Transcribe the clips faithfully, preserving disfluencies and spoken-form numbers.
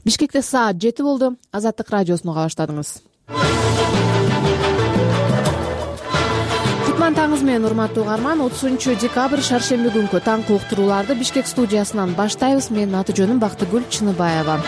Бишкекте саат жети болду. Азаттык радиосуну уга баштадыңыз. Кутман таңыңыз менен, урматтуу угарман. отузунчу декабрь шаршемби күнкү таңкы уктурууларды Бишкек студиясынан баштайбыз. Менин аты жөнүм Бактыгүл Чыныбаева.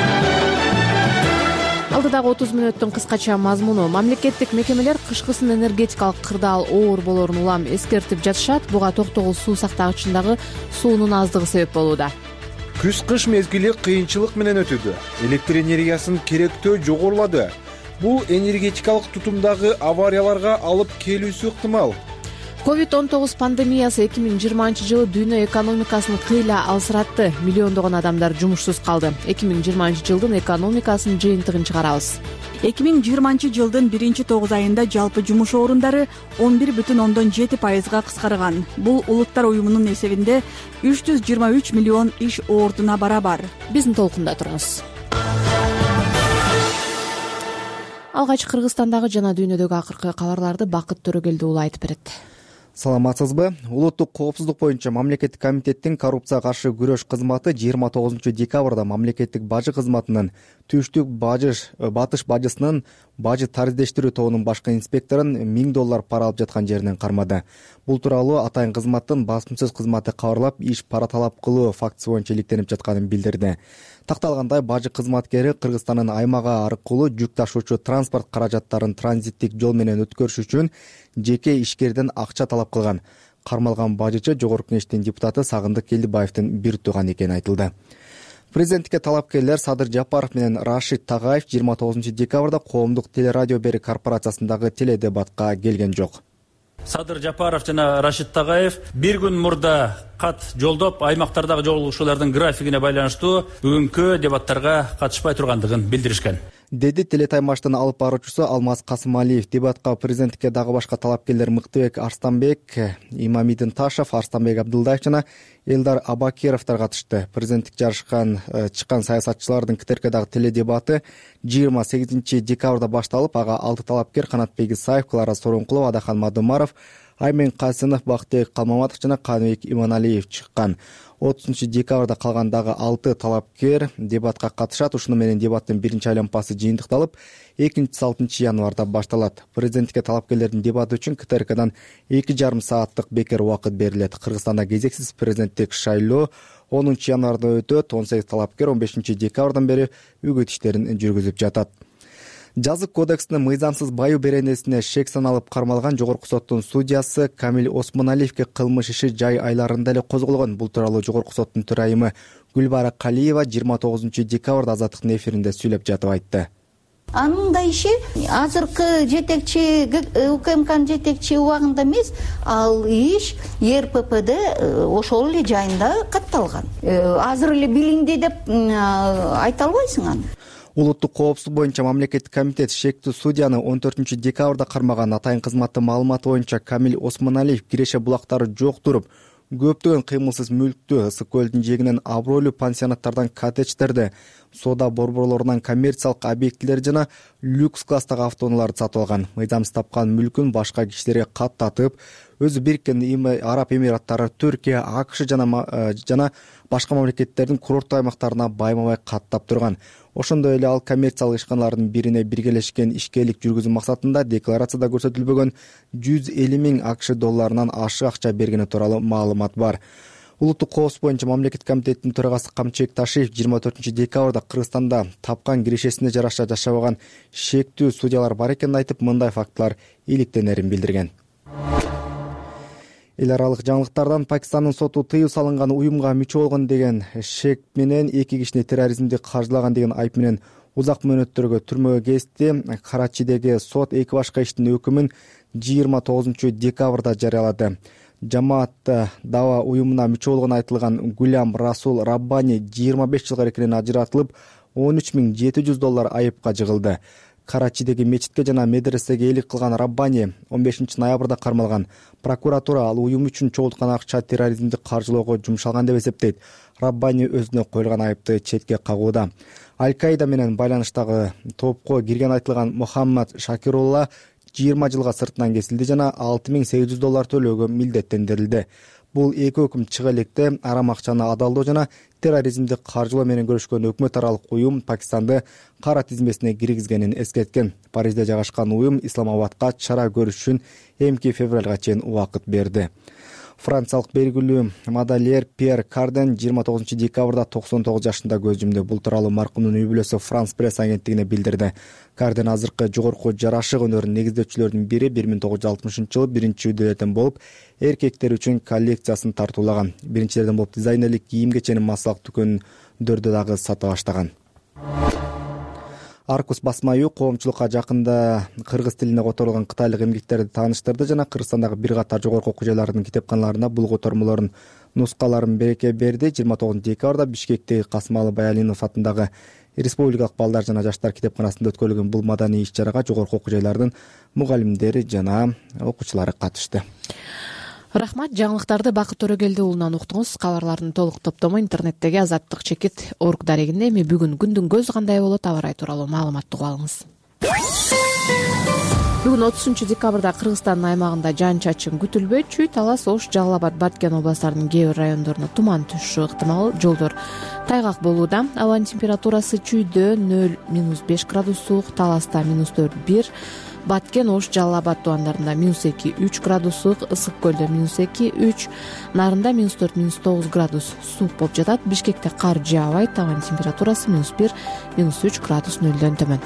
Алдыдагы отуз мүнөттүн кыскача мазмуну: мамлекеттик мекемелер кышкысын энергетикалык кырдаал оор болорун улам эскертип жатышат. Буга токтогул суу сактагычындагы суунун аздыгы себеп болууда. Күз-кыш мезгили кыйынчылык менен өтүүдө. Электр энергиясынын керектөө жогорулады. Бул энергетикалык тутумдагы аварияларга алып келүүсү ыктымал. ковид он тогуз пандемиясы эки миң жыйырманчы жылы дүйнө экономикасын кыйла алсыратты. Миллиондогон адамдар жумушсуз калды. эки миң жыйырманчы жылдын экономикасынын жыйынтыгын чыгарабыз. эки миң жыйырманчы жылдын биринчи тогуз айында жалпы жумуш орундары он бир бүтүн ондон жети пайызга кыскарган. Бул Улуттар уюмунун эсебинде үч жүз жыйырма үч миллион иш ордуна барабар. Биздин толкунда туруңуз. Алгач Кыргызстандагы жана дүйнөдөгү акыркы кабарларды Бакыт Төрөгелди уулу айтып берет. Саламатсызбы? Улуттук коопсуздук боюнча мамлекеттик комитеттин коррупцияга каршы күрөш кызматы жыйырма тогузунчу декабрда мамлекеттик бажы кызматынын түштүк бажыш батыш бажысынын бажы тарыздештирүү тобунун башкы инспекторун миң доллар пара алып жаткан жеринен кармады. Бул тууралуу атайын кызматтын басымсыз кызматы кабарлап, иш пара талап кылуу фактысы боюнча иликтенип жатканын билдирди. Такталгандай, бажы кызматкери Кыргызстандын аймагы аркылуу жүк ташуучу транспорт каражаттарын транзиттик жол менен өткөрүш үчүн жеке ишкерден акча талап кылган. Кармалган бажычы Жогорку Кеңештин депутаты Сагындык Келдибаевдин бир тууганы экени айтылды. Президенттикке талапкерлер Садыр Жапаров менен Рашид Тагаев жыйырма тогузунчу декабрда коомдук телерадио берик корпорациясындагы теледебатка келген жок. Садыр Жапаров жана Рашид Тагаев бир күн мурда кат жолдоп, аймактардагы жолугушуулардын графигине байланыштуу бүгүнкү дебаттарга катышпай тургандыгын билдиришкен, деди телетаймаштын алып баруучусу Алмаз Касымалиев. Дебатка президенттикке дагы башка талапкерлер Мыктыбек Арстанбек, Имамидин Ташев, Арстанбек Абдылдаев жана Элдар Абакировдор катышты. Президенттик жарышкан чыккан саясатчылардын китеркедагы теледебаты жыйырма сегизинчи декабрда башталып, ага алты талапкер Канатбек Исаев, Клара Сооронкулова, Адахан Мадумаров, Аймен Касынов, Бактыбек Калмаматов жана Каныбек Иманалиев чыккан. отузунчу декабрда калган дагы алты талапкер дебатка катышат. Ушуну менен дебаттын биринчи айланпасы жыйынтыкталып, экинчиси алтынчы январда башталат. Президенттикке талапкерлердин дебаты үчүн КТРКдан эки жарым сааттык бекер убакыт берилет. Кыргызстанда кезексиз президенттик шайлоо онунчу январда өтөт. он сегиз талапкер он бешинчи декабрдан бери үгүт иштерин жүргүзүп жатат. Жазык кодексинин мыйзамсыз баю беренесине шек саналып кармалган Жогорку соттун судьясы Камил Осмоналиевге кылмыш иши жай айларында эле козголгон. Бул тууралуу Жогорку соттун төрайымы Гүлбара Калиева жыйырма тогузунчу декабрда Азаттыктын эфиринде сүйлөп жатып айтты. Анын да иши азыркы жетекчи УКМКнын жетекчи убагында эмес, ал иш РППде ошол эле жайында катталган. Азыр эле билинди деп айта албайсың аны. Улуттук коопсуздук боюнча мамлекеттик комитет шектүү судьяны он төртүнчү декабрда кармаган. Атайын кызматтын маалыматы боюнча Камил Осмоналиев киреше булактары жок туруп, көптөгөн кыймылсыз мүлктү Ысык көлдүн жээгинен абройлуу пансионаттардан коттедждерди, соода борборлорунан коммерциялык объектилер жана люкс класстагы автоунааларды сатып алган. Мыйзамсыз тапкан мүлкүн башка кишилерге каттатып, өзү Бириккен Араб Эмираттары, Түркия, АКШ жана жана башка мамлекеттердин курорттук аймактарына байма-бай каттап турган. Ошондой эле ал коммерциялык ишканалардын бирине биргелешкен ишкерлик жүргүзүү максатында декларацияда көрсөтүлбөгөн жүз элүү миң АКШ долларынан ашык акча бергени тууралуу маалымат бар. Улуттук коопсуздук боюнча мамлекеттик комитеттин төрагасы Камчыбек Ташиев жыйырма төртүнчү декабрда Кыргызстанда тапкан кирешесине жараша жашабаган шектүү судьялар бар экенин айтып, мындай фактылар иликтенерин билдирген. Эл аралык жаңылыктардан Пакистандын соту тыюу салынган уюмга мүчө болгон деген шек менен эки кишини терроризмди каржылаган деген айып менен узак мөөнөттөргө түрмөгө кезди. Карачидеги сот эки башка иштин өкүмүн жыйырма тогузунчу декабрда жарыялады. Жамаат Дава уюмуна мүчө болгону айтылган Гулям Расул Раббани жыйырма беш жылга эркинен ажыратылып, он үч миң жети жүз доллар айыпка жыгылды. Карачидеги мечитке жана медресеге элик кылган Раббани он бешинчи ноябрда кармалган. Прокуратура ал уюм үчүн чогулткан акча терроризмди каржылоого жумшалган деп эсептейт. Раббани өзүнө коюлган айыпты четке кагууда. Аль-Каида менен байланыштагы топко кирген айтылган Мухаммад Шакирулла жыйырма жылга сыртынан кесилди жана алты миң сегиз жүз доллар төлөөгө милдеттендирилди. Бул эки өкүм чыга электе арам акчаны адалдоо жана терроризмди каржылоо менен көрүшкөн өкмөт аралык уюм Пакистанды кара тизмесине киргизгенин эскерткен. Парижде жайгашкан уюм Исламабадка чара көрүш үчүн эмки февралга чейин убакыт берди. Франциялык белгилүү модельер Пьер Карден жыйырма тогузунчу декабрда токсон тогуз жашында көз жумду. Бул тууралуу маркумдун үй бүлөсү Франс пресс агенттигине билдирди. Карден азыркы жогорку жарашык өнөрүнүн негиздөөчүлөрүнүн бири бир миң тогуз жүз алтымышынчы жылы биринчи үйдөлөрдөн болуп, эркектер үчүн коллекциясын тартуулаган. Биринчилерден болуп дизайнерлик кийим-кеченин массалык дүкөндөрдө дагы сата баштаган. Аркус басма үйү коомчулукка жакында кыргыз тилине которулган кытайлык эмгектерди тааныштырды жана Кыргызстандагы бир катар жогорку окуу жайлардын китепканаларында бул котормолордун нускаларын береке берди. жыйырма тогузунчу декабрда Бишкектеги Касымалы Баялинов атындагы Республикалык балдар жана жаштар китепканасында өткөрүлгөн бул маданий иш-чарага жогорку окуу жайлардын мугалимдери жана окуучулары катышты. Рахмат, жаңылыктарды Бакыт Төрөгелди уулунан уктуңуз. Кабарлардын толук топтому интернеттеги азаттык чекит орг дарегинде. Эми бүгүн күндүн көзү кандай болот, аба ырайы тууралуу маалыматты угуп алыңыз. Бүгүн отузунчу декабрда Кыргызстандын аймагында жаан-чачын күтүлбөйт. Чүй, Талас, Ош, Жалал Абад, Баткен областарынын кээ бир райондоруна туман түшүшү ыктымал. Жолдор тайгак болууда. Абанын температурасы чүйдө нөл минус беш градус суук, Таласта минус төрт бир, Баткен, Ош, Жалал Абад тубандарында минус эки үч градус суук, Ысык көлдө минус эки үч, Нарында минус төрт минус тогуз градус суук болуп жатат. Бишкекте кар жаабайт. Абанын температурасы минус бир минус үч градус нөлдөн төмөн.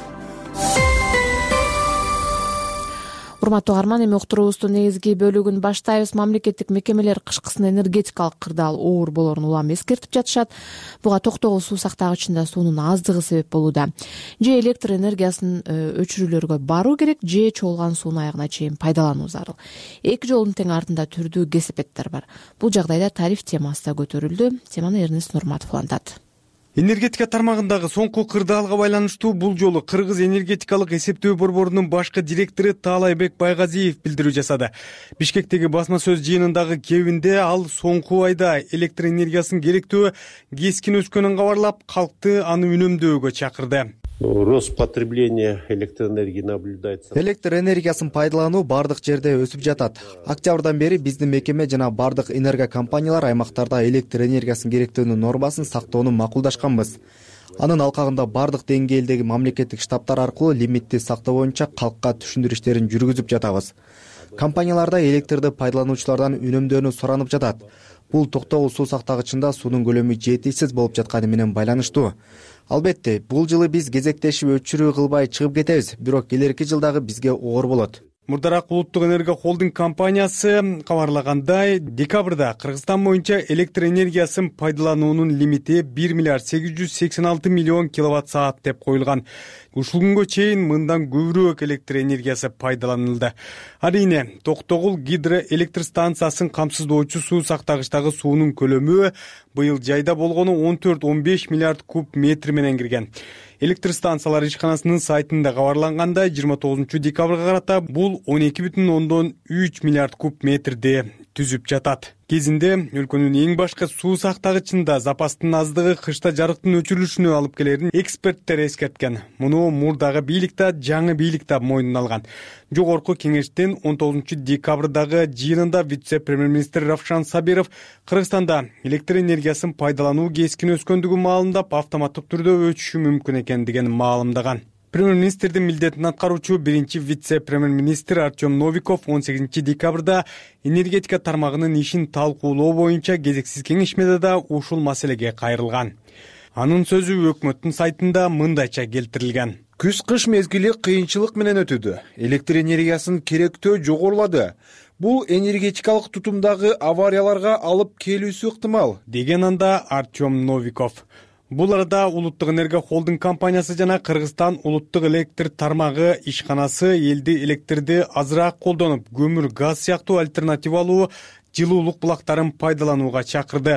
Урматтуу угарман, эми уктуруубуздун негизги бөлүгүн баштайбыз. Мамлекеттик мекемелер кышкысын энергетикалык кырдаал оор болоорун улам эскертип жатышат. Буга токтогул суу сактагычында суунун аздыгы себеп болууда. Же электр энергиясын өчүрүүлөргө баруу керек, же чогулган сууну аягына чейин пайдалануу зарыл. Эки жолдун тең артында түрдүү кесепеттер бар. Бул жагдайда тариф темасы да көтөрүлдү. Теманы Эрнест Нурматов улантат. Энергетика тармагындагы соңку кырдаалга байланыштуу бул жолу Кыргыз энергетикалык эсептөө борборунун башкы директору Таалайбек Байгазиев билдирүү жасады. Бишкектеги басма сөз жыйынындагы кебинде ал соңку айда электр энергиясын керектөө кескин өскөнүн кабарлап, калкты аны үнөмдөөгө чакырды. Рост потребления электроэнергии наблюдается. Электр энергиясын пайдалануу бардык жерде өсүп жатат. Октябрдан бери биздин мекеме жана бардык энергокомпаниялар аймактарда электр энергиясын керектөөнүн нормасын сактоону макулдашканбыз. Анын алкагында бардык деңгээлдеги мамлекеттик штабтар аркылуу лимитти сактоо боюнча калкка түшүндүрүү иштерин жүргүзүп жатабыз. Компанияларда электрди пайдалануучулардан үнөмдөөнү суранып жатат. Бул токтогул суу сактагычында суунун көлөмү жетишсиз болуп жатканы менен байланыштуу. Албетте, бул жылы биз кезектешип өчүрүү кылбай чыгып кетебиз, бирок келерки жылдагы бизге оор болот. Мурдараак Улуттук энерго холдинг компаниясы кабарлагандай, декабрда Кыргызстан боюнча электр энергиясын пайдалануунун лимити бир миллиард сегиз жүз сексен алты миллион киловатт саат деп коюлган. Ушул күнгө чейин мындан көбүрөөк электр энергиясы пайдаланылды. Арийне, Токтогул гидроэлектр станциясын камсыздоочу суу сактагычтагы суунун көлөмү быйыл жайда болгону он төрт он беш миллиард куб метр менен кирген. Электр станциялар ишканасынын сайтында кабарлангандай, жыйырма тогузунчу декабрга карата бул он эки бүтүн ондон үч миллиард куб метрди түзүп жатат. Кезинде өлкөнүн эң башкы суу сактагычында запастын аздыгы кышта жарыктын өчүрүлүшүнө алып келерин эксперттер эскерткен. Муну мурдагы бийлик да, жаңы бийлик да мойнуна алган. Жогорку кеңештин он тогузунчу декабрдагы жыйынында вице-премьер-министр Равшан Сабиров Кыргызстанда электр энергиясын пайдалануу кескин өскөндүгү маалымдап, автоматтык түрдө өчүшү мүмкүн экендигин маалымдаган. Премьер-министрдин милдетин аткаруучу биринчи вице-премьер-министр Артем Новиков он сегизинчи декабрда энергетика тармагынын ишин талкуулоо боюнча кезексиз кеңешмеде да ушул маселеге кайрылган. Анын сөзү өкмөттүн сайтында мындайча келтирилген. Күз-кыш мезгили кыйынчылык менен өтүүдө. Электр энергиясын керектөө жогорулады. Бул энергетикалык тутумдагы аварияларга алып келүүсү ыктымал, деген анда Артем Новиков. Бул арада Улуттук энерго холдинг компаниясы жана Кыргызстан улуттук электр тармагы ишканасы элди электрди азыраак колдонуп, көмүр, газ сыяктуу альтернативалуу жылуулук булактарын пайдаланууга чакырды.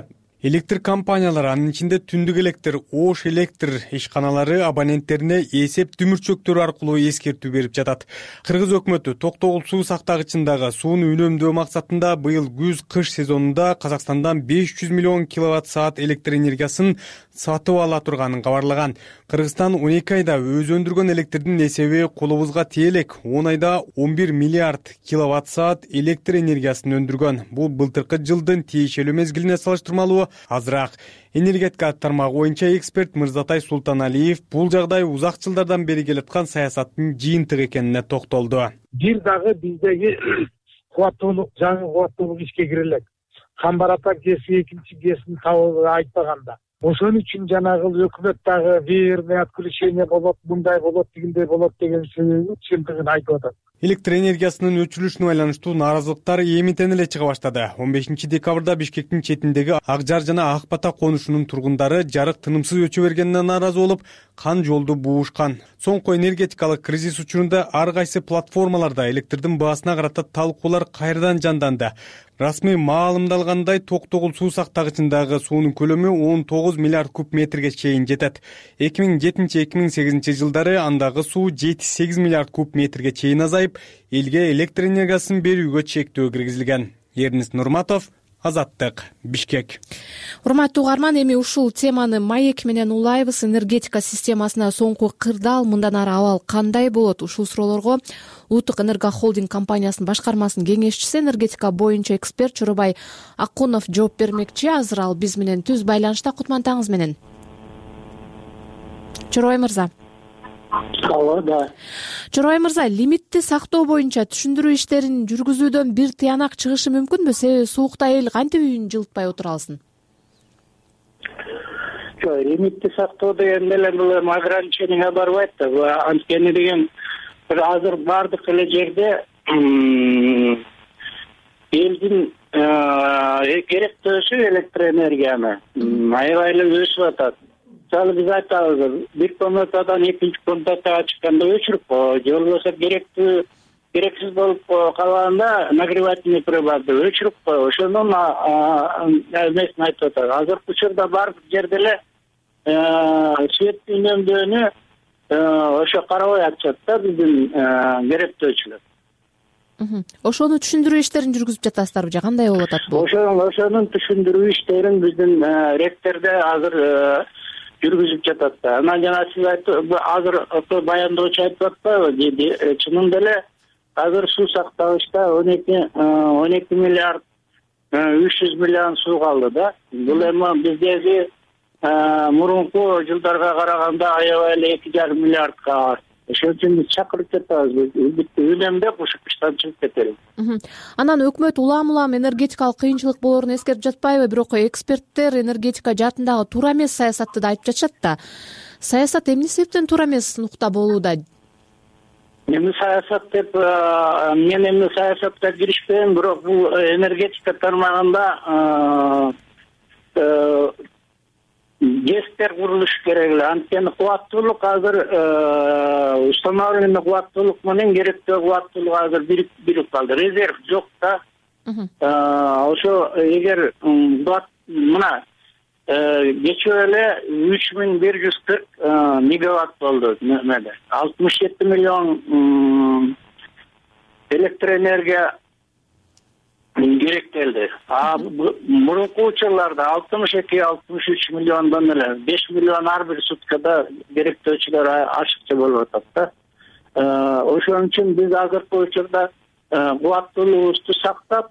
Электр компаниялары, анын ичинде түндүк электр, ош электр ишканалары абоненттерине эсеп дүмүрчөктөрү аркылуу эскертүү берип жатат. Кыргыз өкмөтү токтогул суу сактагычындагы сууну үнөмдөө максатында быйыл күз-кыш сезонунда Казакстандан беш жүз миллион киловатт саат электр энергиясын сатып ала турганын кабарлаган. Кыргызстан он эки айда өзү өндүргөн электрдин эсеби колубузга тие элек. он айда он бир миллиард киловатт саат электр энергиясын өндүргөн. Бул былтыркы жылдын тиешелүү мезгилине салыштырмалуу азыраак. Энергетика тармагы боюнча эксперт Мырзатай Султаналиев бул жагдай узак жылдардан бери келаткан саясаттын жыйынтыгы экенине токтолду. Бир дагы биздеги кубаттуулук, жаңы кубаттуулук ишке кире элек. Камбар-Ата ГЭСи экинчи ГЭСин табууга айтпаганда. Ошон үчүн жанагы өкмөт дагы верное отключение болот, мындай болот, тигиндей болот деген чындыгын айтып атат. Электр энергиясынын өчүрүлүшүнө байланыштуу нааразылыктар эмитен эле чыга баштады. он бешинчи декабрда Бишкектин четиндеги Ак Жар жана Ак Бата конушунун тургундары жарык тынымсыз өчө бергенине нааразы болуп, кан жолду буушкан. Соңку энергетикалык кризис учурунда ар кайсы платформаларда электрдин баасына карата талкуулар кайрадан жанданды. Расмий маалымдалгандай, Токтогул суу сактагычындагы суунун көлөмү он тогуз миллиард куб метрге чейин жетет. эки миң жетинчи эки миң сегизинчи жылдары андагы суу жети сегиз миллиард куб метрге чейин азайып, элге электр энергиясын берүүгө чектөө киргизилген. Эрнис Нурматов, Азаттык, Бишкек. Урматтуу угарман, эми ушул теманы маек менен улайбыз. Энергетика системасына соңку кырдаал, мындан ары абал кандай болот? Ушул суроолорго Улуттук энерго холдинг компаниясынын башкармасынын кеңешчиси, энергетика боюнча эксперт Чорубай Акунов жооп бермекчи. Азыр ал биз менен түз байланышта. Кутман таңыңыз менен. Чорубай мырза. Алло, да. Чорубай мырза, лимитти сактоо боюнча түшүндүрүү иштерин жүргүзүүдөн бир тыянак чыгышы мүмкүнбү? Себеби суукта эл кантип үйүн жылытпай отура алсын? Жок, лимитти сактоо деген эле бул ограничение барбайт да. Анткени деген бир азыр бардык эле жерде элдин керектөөсү электр энергияны аябай эле өсүп атат. Мисалы биз айтабыз, бир комнатадан экинчи комнатага чыкканда өчүрүп кой, же болбосо керектүү керексиз болуп калганда нагревательный приборду өчүрүп кой. Ошонун эмесин айтып атат. Азыркы учурда бардык жерде эле свет үнөмдөөнү ошо карабай атышат да биздин керектөөчүлөр. Ошону түшүндүрүү иштерин жүргүзүп жатасыздарбы же кандай болуп атат бул? Ошонун ошонун түшүндүрүү иштерин биздин ректордо азыр жүргүзүп жатат да. Анан жана сиз айтып, азыр баяндоочу айтып атпайбы? Чынында эле азыр суу сактагычта он эки миллиард үч жүз миллион суу калды да. Бул эми биздеги мурунку жылдарга караганда аябай эле эки жарым миллиардка бар. Ошон үчүн биз чакырып жатабыз. Үнөмдөп ушу кыштан чыгып кетели. Анан өкмөт улам улам энергетикалык кыйынчылык болоорун эскертип жатпайбы? Бирок эксперттер энергетика жаатындагы туура эмес саясатты да айтып жатышат да. Саясат эмне себептен туура эмес нукта болууда? Эми саясат деп мен эми саясатка киришпейм, бирок бул энергетика тармагында ГЭСтер курулушу керек эле. Анткени кубаттуулук азыр установленный кубаттуулук менен керектүү кубаттуулук азыр бирип калды. Резерв жок да. Ошо эгер мына кечээ эле үч миң бир жүз кырк мегаватт болду немеде. алтымыш жети миллион электр энергия керектелди. А мурунку учурларда алтымыш эки алтымыш үч миллиондон эле беш миллион ар бир суткада керектөөчүлөр ашыкча болуп атат да. Ошон үчүн биз азыркы учурда кубаттуулугубузду сактап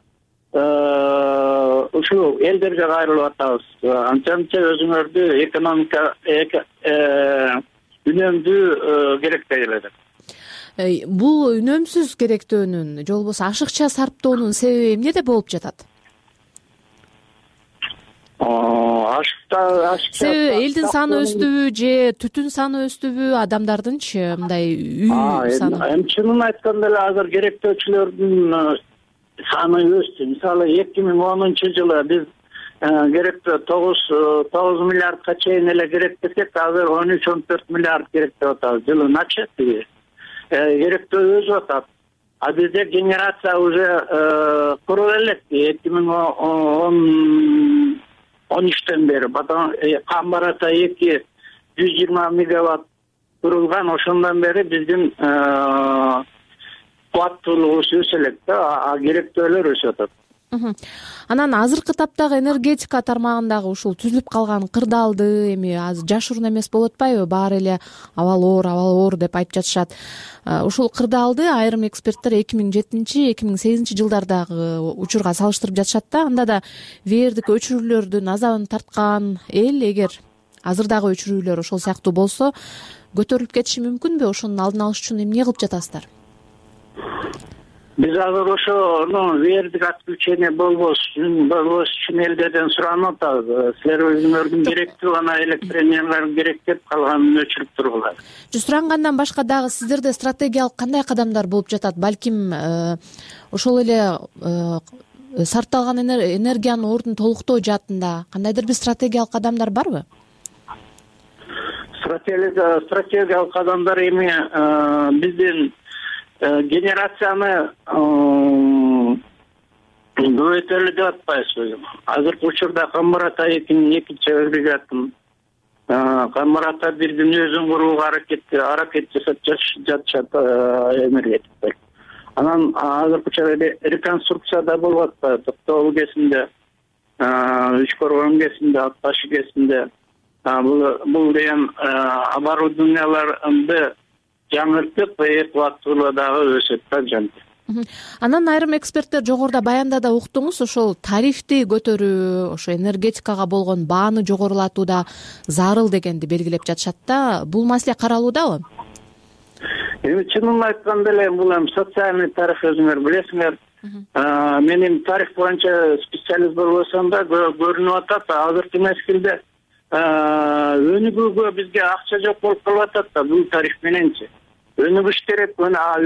ушул элдерге кайрылып атабыз. Антемче өзүңөрдү экономика үнөмдүү керектей эле. Бул үнөмсүз керектөөнүн же болбосо ашыкча сарптоонун себеби эмнеде болуп жатат? Ашыкча ашыкча себеби элдин саны өстүбү же түтүн саны өстүбү, адамдардынчы мындай үй саны? Эми чынын айтканда эле азыр керектөөчүлөрдүн саны өстү. Мисалы эки миң онунчу жылы биз керектөө тогуз миллиардка чейин эле керектесек, азыр он үч он төрт миллиард керектеп атабыз. Жылыначы керектөө өсүп атат. А бизде генерация уже куруп элек. эки миң он он үчтөн бери потом Камбар ата эки жүз жыйырма мегаватт курулган, ошондон бери биздин кубаттуулугубуз өсө элек да, керектөөлөр өсүп атат. Анан азыркы таптагы энергетика тармагындагы ушул түзүлүп калган кырдаалды эми азыр жашыруун эмес болуп атпайбы? Баары эле абал оор, абал оор деп айтып жатышат. Ушул кырдаалды айрым эксперттер эки миң жетинчи эки миң сегизинчи жылдардагы учурга салыштырып жатышат да. Анда да веердик өчүрүүлөрдүн азабын тарткан эл эгер азырдагы өчүрүүлөр ошол сыяктуу болсо көтөрүлүп кетиши мүмкүнбү? Ошонун алдын алыш үчүн эмне кылып жатасыздар? Биз азыр ошону веердик отключение болбош болбош үчүн элдерден суранып атабыз. Силер өзүңөрдүн керектүү гана электроэнергиялар керек деп калганын өчүрүп тургула. Сурангандан башка дагы сиздерде стратегиялык кандай кадамдар болуп жатат? Балким ошол эле сарпталган энергиянын ордун толуктоо жаатында кандайдыр бир стратегиялык кадамдар барбы? Стратегиялык кадамдар эми биздин генерацияны көбөйтөлү деп атпайбызбы? Азыркы учурда Камбар ата экинин экинчи агрегатын Камбар ата бирдин өзүн курууга аракет аракет жасап жатышат энергетиктер. Анан азыркы учурда реконструкция да болуп атпайбы? Токтогул кесинде, Үч Коргон кесинде, Ат Ташы кесинде бул деген оборудованияларды жаңыртып, экваттуулугу дагы өсөт да жанты. Анан айрым эксперттер жогоруда баяндада уктуңуз, ошол тарифти көтөрүү, ошо энергетикага болгон бааны жогорулатуу да зарыл дегенди белгилеп жатышат да. Бул маселе каралуудабы? Эми чынын айтканда эле бул эми социальный тариф, өзүңөр билесиңер. Мен эми тариф боюнча специалист болбосом да көрүнүп атат. Азыркы мезгилде өнүгүүгө бизге акча жок болуп калып атат да бул тариф мененчи. Өнүгүш керек,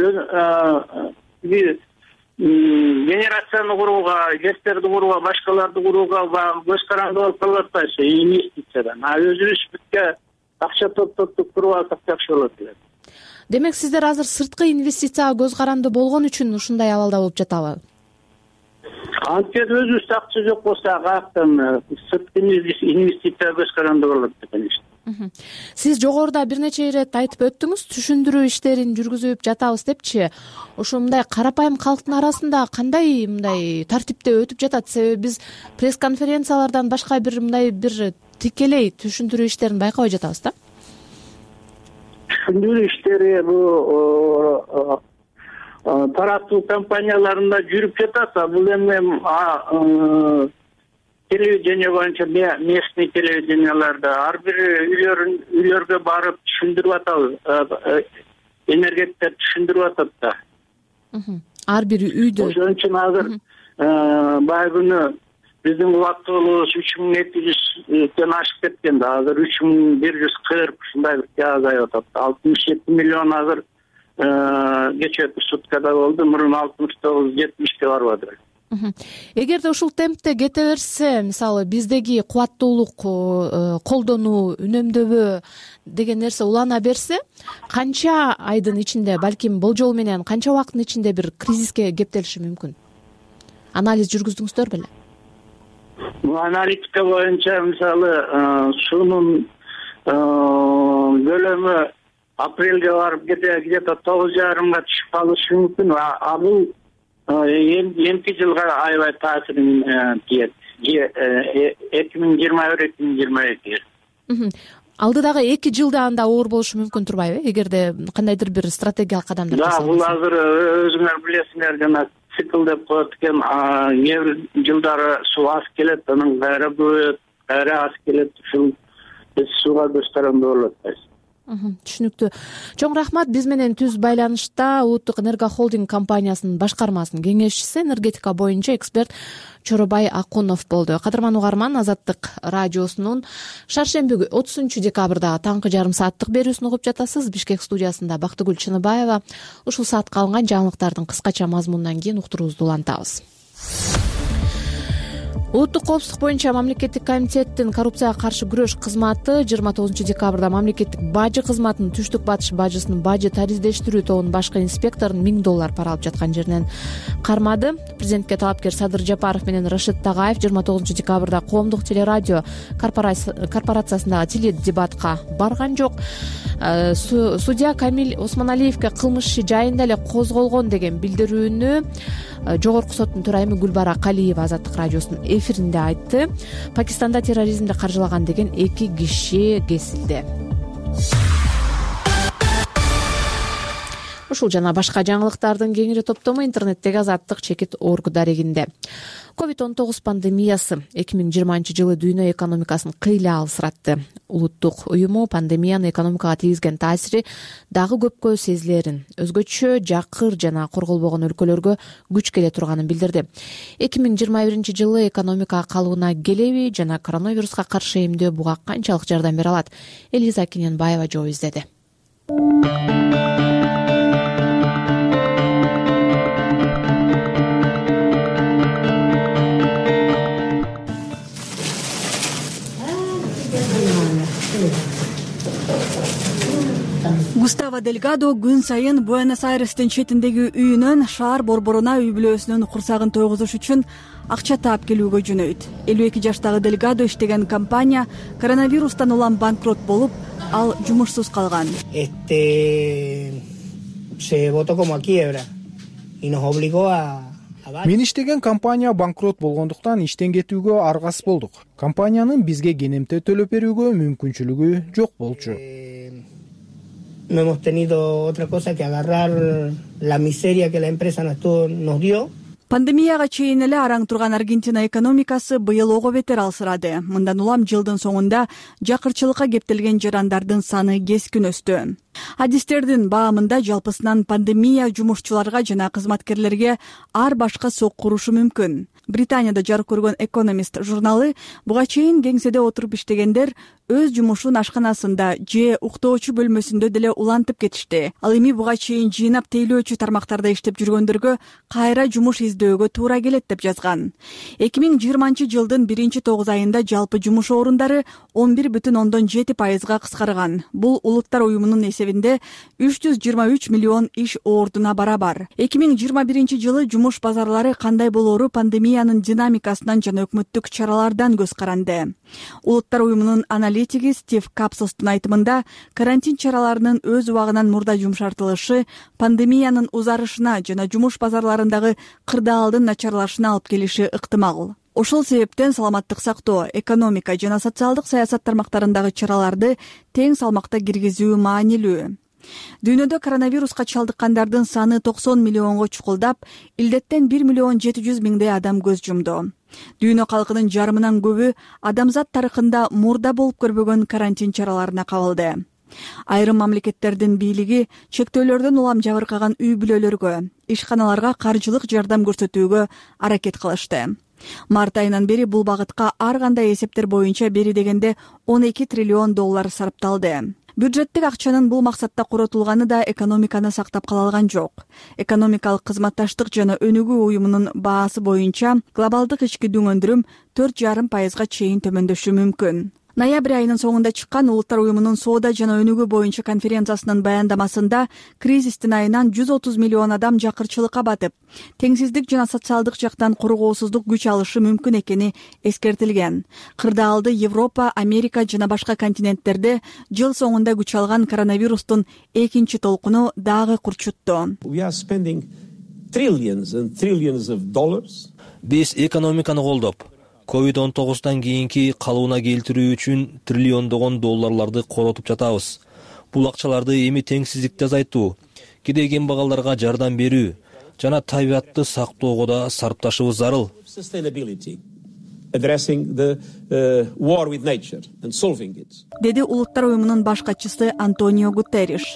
генерацияны курууга, гестерди курууга, башкаларды курууга көз каранды болуп калып атпайбы инвестициядан. А өзүбүз бүткө акча топтоп куруп алсак жакшы болот эле. Демек сиздер азыр сырткы инвестицияга көз каранды болгон үчүн ушундай абалда болуп жатабы? Анткени өзүбүздө акча жок болсо каяктан сырткы инвестицияга көз каранды болот деп ойлойм. Сиз жогоруда бир нече ирет айтып өттүңүз, түшүндүрүү иштерин жүргүзүп жатабыз депчи. Ошо мындай карапайым калктын арасында кандай мындай тартипте өтүп жатат? Себеби биз пресс-конференциялардан башка бир мындай бир тикелей түшүндүрүү иштерин байкабай жатабыз да. Түшүндүрүү иштери бул таратуу компанияларында жүрүп жатат. Бул эми телевидение боюнча местный телевиденияларда ар бир үйлөргө барып түшүндүрүп атабыз. Энергетиктер түшүндүрүп атат да. Ар бир үйдө. Ошон үчүн азыр баягы күнү биздин кубаттуулугубуз үч миң эки жүздөн ашып кеткен да. Азыр үч миң бир жүз кырк ушундай бир азайып атат. алтымыш жети миллион азыр кечээ суткада болду. Мурун алтымыш тогуз жетимишке барбады. Эгерде ушул темпте кете берсе, мисалы биздеги кубаттуулук колдонуу, үнөмдөбө деген нерсе улана берсе, канча айдын ичинде, балким болжол менен канча убакыттын ичинде бир кризиске кептелиши мүмкүн? Анализ жүргүздүңүздөр беле? Аналитика боюнча мисалы суунун көлөмү апрелге барып где-то тогуз жарымга түшүп калышы мүмкүн. А бул эмки жылга аябай таасирин тиет. эки миң жыйырма бир эки миң жыйырма эки. Алдыдагы эки жылда анда оор болушу мүмкүн турбайбы? Эгерде кандайдыр бир стратегиялык кадамдар жасалса. Да, бул азыр өзүңөр билесиңер, жана цикл деп коет экен. Кээ бир жылдары суу аз келет, анан кайра көбөйөт, кайра аз келет. Ушул биз сууга көз каранды болуп атпайбыз. Түшүнүктүү. Чоң рахмат. Биз менен түз байланышта Улуттук Энерго Холдинг компаниясынын башкармасынын кеңешчиси, энергетика боюнча эксперт Чоробай Акунов болду. Кадырман угарман, Азаттык радиосунун шаршемби отузунчу декабрдагы таңкы жарым сааттык берүүсүн угуп жатасыз. Бишкек студиясында Бактыгүл Чыныбаева. Ушул саатка алынган жаңылыктардын кыскача мазмунунан кийин уктуруубузду улантабыз. улуттук коопсуздук боюнча мамлекеттик комитеттин коррупцияга каршы күрөш кызматы жыйырма тогузунчу декабрда мамлекеттик бажы кызматынын түштүк батыш бажысынын бажы тариздештирүү тобунун башкы инспекторун миң доллар пара алып жаткан жеринен кармады. Президентке талапкер Садыр Жапаров менен Рашид Тагаев жыйырма тогузунчу декабрда коомдук телерадио корпорациясындагы теледебатка барган жок. Судья Камил Осмоналиевге кылмыш иши жайында эле козголгон деген билдирүүнү жогорку соттун төрайымы Гүлбара Калиева Азаттык радиосунун эфиринде айтты. Пакистанда терроризмди каржылаган деген эки киши кесилди. Ушул жана башка жаңылыктардын кеңири топтому интернеттеги Азаттык чекит орг дарегинде. ковид он тогуз пандемиясы эки миң жыйырманчы жылы дүйнө экономикасын кыйла алсыратты. Улуттук уюму пандемиянын экономикага тийгизген таасири дагы көпкө сезилерин, өзгөчө жакыр жана корголбогон өлкөлөргө күч келе турганын билдирди. эки миң жыйырма биринчи жылы экономика калыбына келеби жана коронавируска каршы эмдөө буга канчалык жардам бере алат? Элиза Кененбаева жооп издеди. Густаво Дельгадо күн сайын Буэнос-Айрестин четиндеги үйүнөн шаар борборуна үй бүлөсүнүн курсагын тойгузуш үчүн акча таап келүүгө жөнөйт. элүү эки жаштагы Дельгадо иштеген компания коронавирустан улам банкрот болуп, ал жумушсуз калган. Мен иштеген компания банкрот болгондуктан иштен кетүүгө аргасыз болдук. Компаниянын бизге кенемте төлөп берүүгө мүмкүнчүлүгү жок болчу. No hemos tenido otra cosa que agarrar la miseria que la empresa nos dio. Пандемияга чейин эле араң турган Аргентина экономикасы быйыл ого бетер алсырады. Мындан улам жылдын соңунда жакырчылыкка кептелген жарандардын саны кескин өстү. Адистердин баамында жалпысынан пандемия жумушчуларга жана кызматкерлерге ар башка сокку урушу мүмкүн. Британияда жарык көргөн Economist журналы буга чейин кеңседе отуруп иштегендер өз жумушун ашканасында же уктоочу бөлмөсүндө деле улантып кетишти. Ал эми буга чейин жыйнап тейлөөчү тармактарда иштеп жүргөндөргө кайра жумуш издөөгө туура келет деп жазган. эки миң жыйырманчы жылдын биринчи тогуз айында жалпы жумуш орундары он бир бүтүн ондон жети пайызга кыскарган. Бул улуттар уюмунун эсебинде үч жүз жыйырма үч миллион иш ордуна барабар. эки миң жыйырма биринчи жылы жумуш базарлары кандай болоору пандемиянын динамикасынан жана өкмөттүк чаралардан көз каранды. Улуттар уюмунун аналитиги Стив Капсостун айтымында карантин чараларынын өз убагынан мурда жумшартылышы пандемиянын узарышына жана жумуш базарларындагы кырдаалдын начарлашына алып келиши ыктымал. Ошол себептен саламаттык сактоо, экономика жана социалдык саясат тармактарындагы чараларды тең салмакта киргизүү маанилүү. Дүйнөдө коронавируска чалдыккандардын саны токсон миллионго чукулдап, илдеттен бир миллион жети жүз миңдей адам көз жумду. Дүйнө калкынын жарымынан көбү адамзат тарыхында мурда болуп көрбөгөн карантин чараларына кабылды. Айрым мамлекеттердин бийлиги чектөөлөрдөн улам жабыркаган үй бүлөлөргө, ишканаларга каржылык жардам көрсөтүүгө аракет кылышты. Март айынан бери бул багытка ар кандай эсептер боюнча бери дегенде он эки триллион доллар сарпталды. Бюджеттик акчанын бул максатта коротулганы да экономиканы сактап кала алган жок. Экономикалык кызматташтык жана өнүгүү уюмунун баасы боюнча глобалдык ички дүңөндүрүм төрт жарым пайызга чейин төмөндөшү мүмкүн. Ноябрь айынын соңунда чыккан Улуттар уюмунун соода жана өнүгүү боюнча конференциясынын баяндамасында кризистин айынан жүз отуз миллион адам жакырчылыкка батып, теңсиздик жана социалдык жактан коргоосуздук күч алышы мүмкүн экени эскертилген. Кырдаалды Европа, Америка жана башка континенттерде жыл соңунда күч алган коронавирустун экинчи толкуну дагы курчутту. Биз экономиканы колдоп, ковид он тогуздан кийинки калыбына келтирүү үчүн триллиондогон долларларды коротуп жатабыз. Бул акчаларды эми теңсиздикти азайтуу, кедей кембагалдарга жардам берүү жана табиатты сактоого да сарпташыбыз зарыл. Деди Улуттар уюмунун баш катчысы Антонио Гутерриш.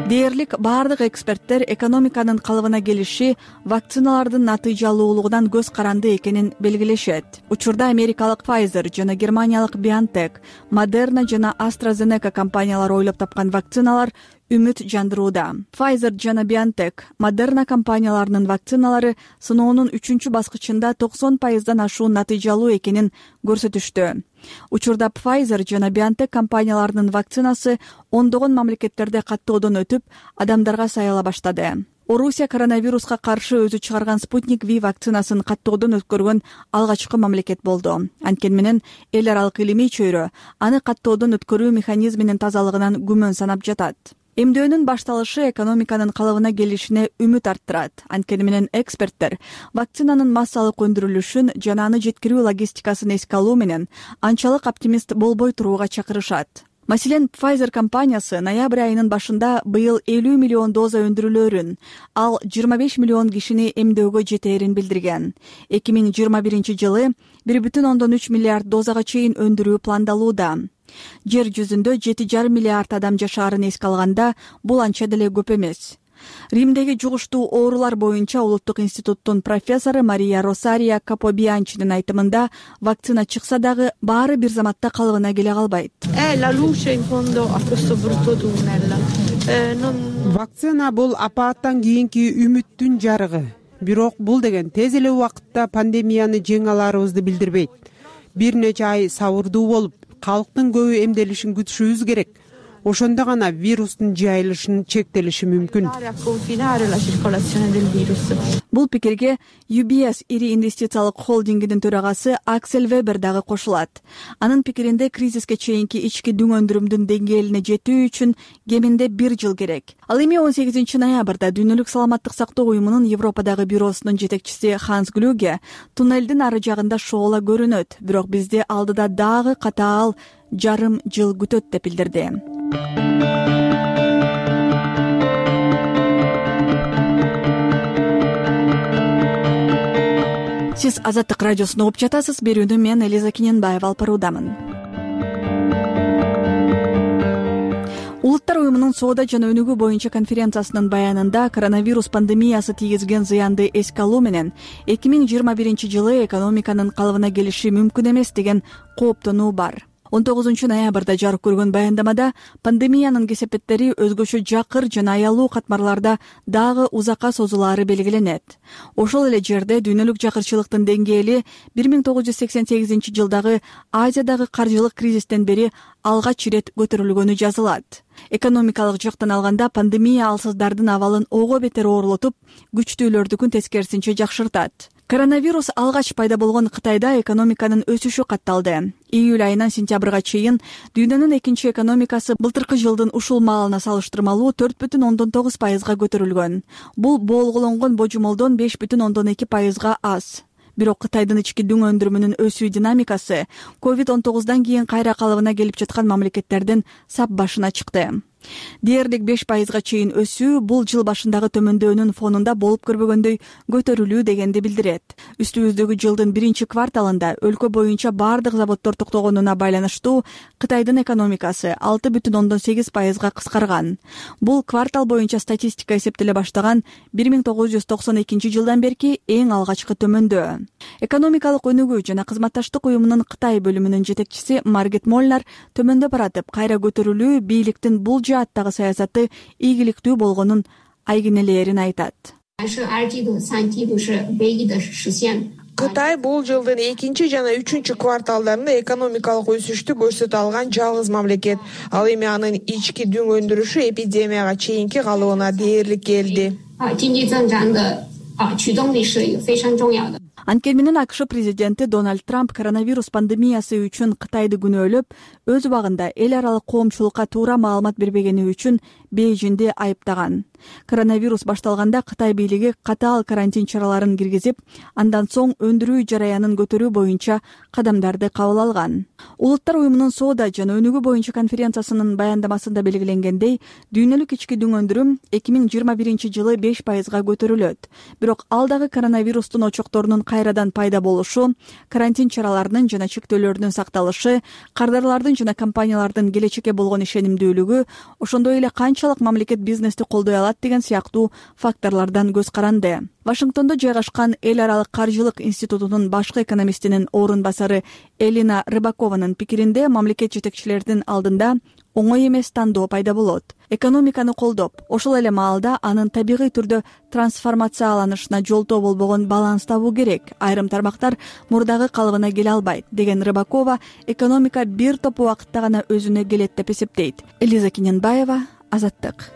Дээрлик баардык эксперттер экономиканын калыбына келиши вакциналардын натыйжалуулугунан көз каранды экенин белгилешет. Учурда америкалык Pfizer жана германиялык BioNTech, Moderna жана AstraZeneca компаниялары ойлоп тапкан вакциналар үмүт жандырууда. Pfizer жана BioNTech, Moderna компанияларынын вакциналары сыноонун үчүнчү баскычында токсон пайыздан ашуун натыйжалуу экенин көрсөтүштү. Учурда Pfizer жана BioNTech компанияларынын вакцинасы ондогон мамлекеттерде каттоодон өтүп, адамдарга саяла баштады. Орусия коронавируска каршы өзү чыгарган Спутник V вакцинасын каттоодон өткөргөн алгачкы мамлекет болду. Анткени менен эл аралык илимий чөйрө аны каттоодон өткөрүү механизминин тазалыгынан күмөн санап жатат. Эмдөөнүн башталышы экономиканын калыбына келишине үмүт арттырат. Анткени менен эксперттер вакцинанын массалык өндүрүлүшүн жана аны жеткирүү логистикасын эске алуу менен анчалык оптимист болбой турууга чакырышат. Маселен, Pfizer компаниясы ноябрь айынын башында быйыл элүү миллион доза өндүрүлөөрүн, ал жыйырма беш миллион кишини эмдөөгө жетээрин билдирген. эки миң жыйырма биринчи жылы бир бүтүн ондон үч миллиард дозага чейин өндүрүү пландалууда. Жер жүзүндө жети жарым миллиард адам жашаарын эске алганда, бул анча деле көп эмес. Римдеги жугуштуу оорулар боюнча улуттук институттун профессору Мария Росария Капобианчинин айтымында, вакцина чыкса дагы баары бир заматта калыбына келе калбайт. Вакцина бул апааттан кийинки үмүттүн жарыгы. Бирок бул деген тез эле убакытта пандемияны жеңе аларыбызды билдирбейт. Бир нече ай сабырдуу болуп, калктын көбү эмделишин күтүшүбүз керек. Ошондо гана вирустун жайылышын чектелиши мүмкүн. Бул пикирге ю би эс ири инвестициялык холдингинин төрагасы Аксель Вебер дагы кошулат. Анын пикиринде кризиске чейинки ички дүң өндүрүмдүн деңгээлине жетүү үчүн кеминде бир жыл керек. Ал эми он сегизинчи ноябрда Дүйнөлүк саламаттык сактоо уюмунун Европадагы бюросунун жетекчиси Ханс Глюге туннелдин ары жагында шоола көрүнөт, бирок бизди алдыда дагы катаал жарым жыл күтөт деп билдирди. Сиз Азаттык радиосун угуп жатасыз. Берүүнү мен Элиза Кененбаева алып баруудамын. Улуттар уюмунун соода жана өнүгүү боюнча конференциясынын баянында коронавирус пандемиясы тийгизген зыянды эске алуу менен эки миң жыйырма биринчи жылы экономиканын калыбына келиши мүмкүн эмес деген кооптонуу бар. он тогузунчу ноябрда жарык көргөн баяндамада пандемиянын кесепеттери өзгөчө жакыр жана аялуу катмарларда дагы узакка созулаары белгиленет. Ошол эле жерде дүйнөлүк жакырчылыктын деңгээли бир миң тогуз жүз сексен сегизинчи жылдагы Азиядагы каржылык кризистен бери алгач ирет көтөрүлгөнү жазылат. Экономикалык жактан алганда пандемия алсыздардын абалын ого бетер оорулотуп, күчтүүлөрдүкүн тескерисинче жакшыртат. Коронавирус алгач пайда болгон Кытайда экономиканын өсүшү катталды. Июль айынан сентябрга чейин дүйнөнүн экинчи экономикасы былтыркы жылдын ушул маалына салыштырмалуу төрт бүтүн ондон тогуз пайызга көтөрүлгөн. Бул болголонгон божомолдон беш бүтүн ондон эки пайызга аз. Бирок Кытайдын ички дүң өндүрүмүнүн өсүү динамикасы ковид он тогуздан кийин кайра калыбына келип жаткан мамлекеттердин сап башына чыкты. Дээрлик беш пайызга чейин өсүү бул жыл башындагы төмөндөөнүн фонунда болуп көрбөгөндөй көтөрүлүү дегенди билдирет. Үстүбүздөгү жылдын биринчи кварталында өлкө боюнча бардык заводдор токтогонуна байланыштуу Кытайдын экономикасы алты бүтүн ондон сегиз пайызга кыскарган. Бул квартал боюнча статистика эсептеле баштаган бир миң тогуз жүз токсон экинчи жылдан берки эң алгачкы төмөндөө. Экономикалык өнүгүү жана кызматташтык уюмунун Кытай бөлүмүнүн жетекчиси Маргет Молнар төмөндөп баратып, кайра көтөрүлүү бийликтин бул жааттагы саясаты ийгиликтүү болгонун айгинелерин айтат. Кытай бул жылдын экинчи жана үчүнчү кварталдарында экономикалык өсүштү көрсөтө алган жалгыз мамлекет. Ал эми анын ички дүң өндүрүшү эпидемияга чейинки калыбына дээрлик келди. Анткени менен АКШ президенти Дональд Трамп коронавирус пандемиясы үчүн Кытайды күнөөлөп, өз убагында эл аралык коомчулукка туура маалымат бербегени үчүн Бейжинди айыптаган. Коронавирус башталганда Кытай бийлиги катаал карантин чараларын киргизип, андан соң өндүрүү жараянын көтөрүү боюнча кадамдарды кабыл алган. Улуттар уюмунун соода жана өнүгүү боюнча конференциясынын баяндамасында белгиленгендей, дүйнөлүк ички дүң өндүрүм эки миң жыйырма биринчи жылы беш пайызга көтөрүлөт. Бирок ал дагы коронавирустун очокторунун кайрадан пайда болушу, карантин чараларынын жана чектөөлөрдүн сакталышы, кардарлардын жана компаниялардын келечекке болгон ишенимдүүлүгү, ошондой эле канчалык мамлекет бизнести колдой алат деген сыяктуу факторлордон көз каранды. Вашингтондо жайгашкан Эл аралык каржылык институтунун башкы экономистинин орун басары Элина Рыбакованын пикиринде, мамлекет жетекчилердин алдында оңой эмес тандоо пайда болот. Экономиканы колдоп, ошол эле маалда анын табигый түрдө трансформацияланышына жолтоо болбогон баланс табуу керек. Айрым тармактар мурдагы калыбына келе албайт, деген Рыбакова, экономика бир топ убакытта гана өзүнө келет деп эсептейт. Элиза Кененбаева, Азаттык.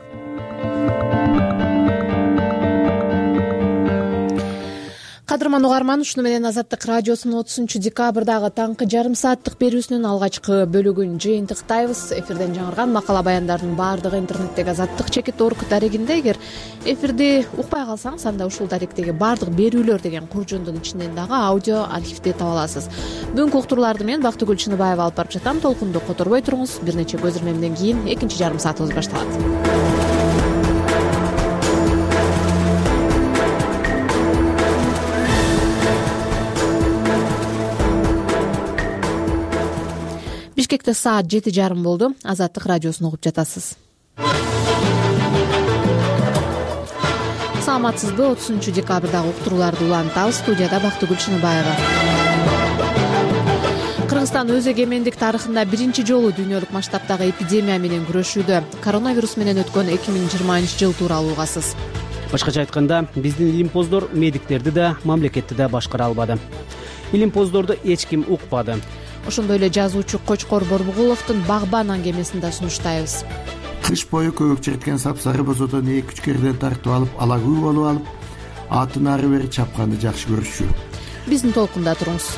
Кадырман угарман, ушуну менен Азаттык радиосунун отузунчу декабрдагы таңкы жарым сааттык берүүсүнүн алгачкы бөлүгүн жыйынтыктайбыз. Эфирден жаңырган макала баяндардын баардыгы интернеттеги Азаттык чекит орг дарегинде. Эгер эфирди укпай калсаңыз, анда ушул даректеги баардык берүүлөр деген куржундун ичинен дагы аудио архивди таба аласыз. Бүгүнкү уктурууларды мен Бактыгүл Чыныбаева алып барып жатам. Толкунду которбой туруңуз. Бир нече көз ирмемден кийин экинчи жарым саатыбыз башталат. Бишкекте саат жети жарым болду. Азаттык радиосун угуп жатасыз. Саламатсызбы? отузунчу декабрдагы уктурууларды улантабыз. Студияда Бактыгүл Чыныбаева. Кыргызстан өз эгемендик тарыхында биринчи жолу дүйнөлүк масштабтагы эпидемия менен күрөшүүдө. Коронавирус менен өткөн эки миң жыйырманчы жыл тууралуу угасыз. Башкача айтканда, биздин илимпоздор медиктерди да, мамлекетти да башкара албады. Илимпоздорду эч ким укпады. Ошондой эле жазуучу Кочкор Борбугуловдун Багбан аңгемесин да сунуштайбыз. Кыш бою көбөк чириткен сапсары бозодон эки үч керден тартып алып, алагүү болуп алып, атын ары бери чапканды жакшы көрүшчү. Биздин толкунда туруңуз.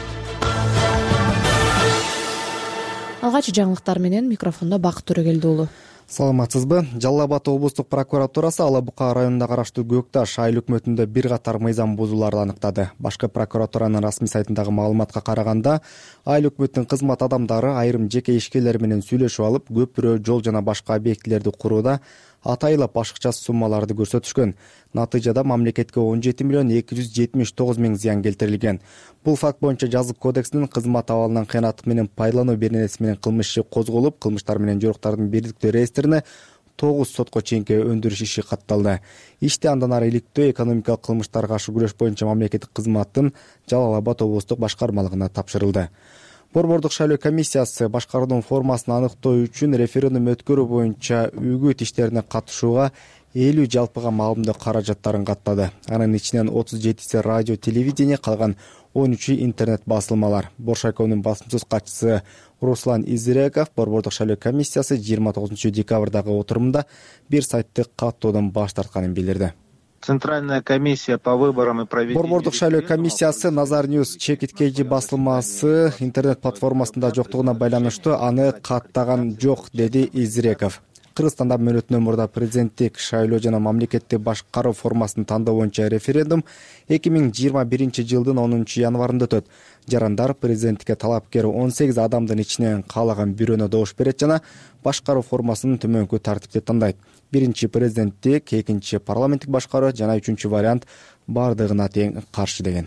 Алгач жаңылыктар менен микрофондо Бакыт Төрөгелди уулу. Саламатсызбы? Жалал Абад облустук прокуратурасы Ала Бука районунда караштуу Көк Таш айыл өкмөтүндө бир катар мыйзам бузууларды аныктады. Башкы прокуратуранын расмий сайтындагы маалыматка караганда, айыл өкмөтүнүн кызмат адамдары айрым жеке ишкерлер менен сүйлөшүп алып, көпүрө, жол жана башка объектилерди курууда атайылап ашыкча суммаларды көрсөтүшкөн. Натыйжада мамлекетке он жети миллион эки жүз жетимиш тогуз миң зыян келтирилген. Бул факт боюнча жазык кодексинин кызмат абалынан кыянаттык менен пайдалануу беренеси менен кылмыш иши козголуп, кылмыштар менен жоруктардын бирдиктүү реестрине тогуз сотко чейинки өндүрүш иши катталды. Иште андан ары иликтөө экономикалык кылмыштарга каршы күрөш боюнча мамлекеттик кызматтын Жалал Абад облустук башкармалыгына тапшырылды. Борбордук шайлоо комиссиясы башкаруунун формасын аныктоо үчүн референдум өткөрүү боюнча үгүт иштерине катышууга элүү жалпыга маалымдоо каражаттарын каттады. Анын ичинен отуз жетиси радио, телевидение, калган он үчү интернет басылмалар. Боршайковдун басымсыз катчысы Руслан Изиреков Борбордук шайлоо комиссиясы жыйырма тогузунчу декабрдагы отурумда бир сайттык каттоодон баш тартканын билдирди. Центральная комиссия по выборам и проведению Борбордук шайлоо комиссиясы Назар Ньюс чекиткейжи басылмасы интернет платформасында жоктугуна байланыштуу аны каттаган жок, деди Изиреков. Кыргызстанда мөөнөтүнөн мурда президенттик шайлоо жана мамлекеттик башкаруу формасын тандоо боюнча референдум эки миң жыйырма биринчи жылдын онунчу январында өтөт. Жарандар президенттикке талапкер он сегиз адамдын ичинен каалаган бирөөнө добуш берет жана башкаруу формасын төмөнкү тартипте тандайт. Биринчи президенттик, экинчи парламенттик башкаруу жана үчүнчү вариант бардыгына тең каршы деген.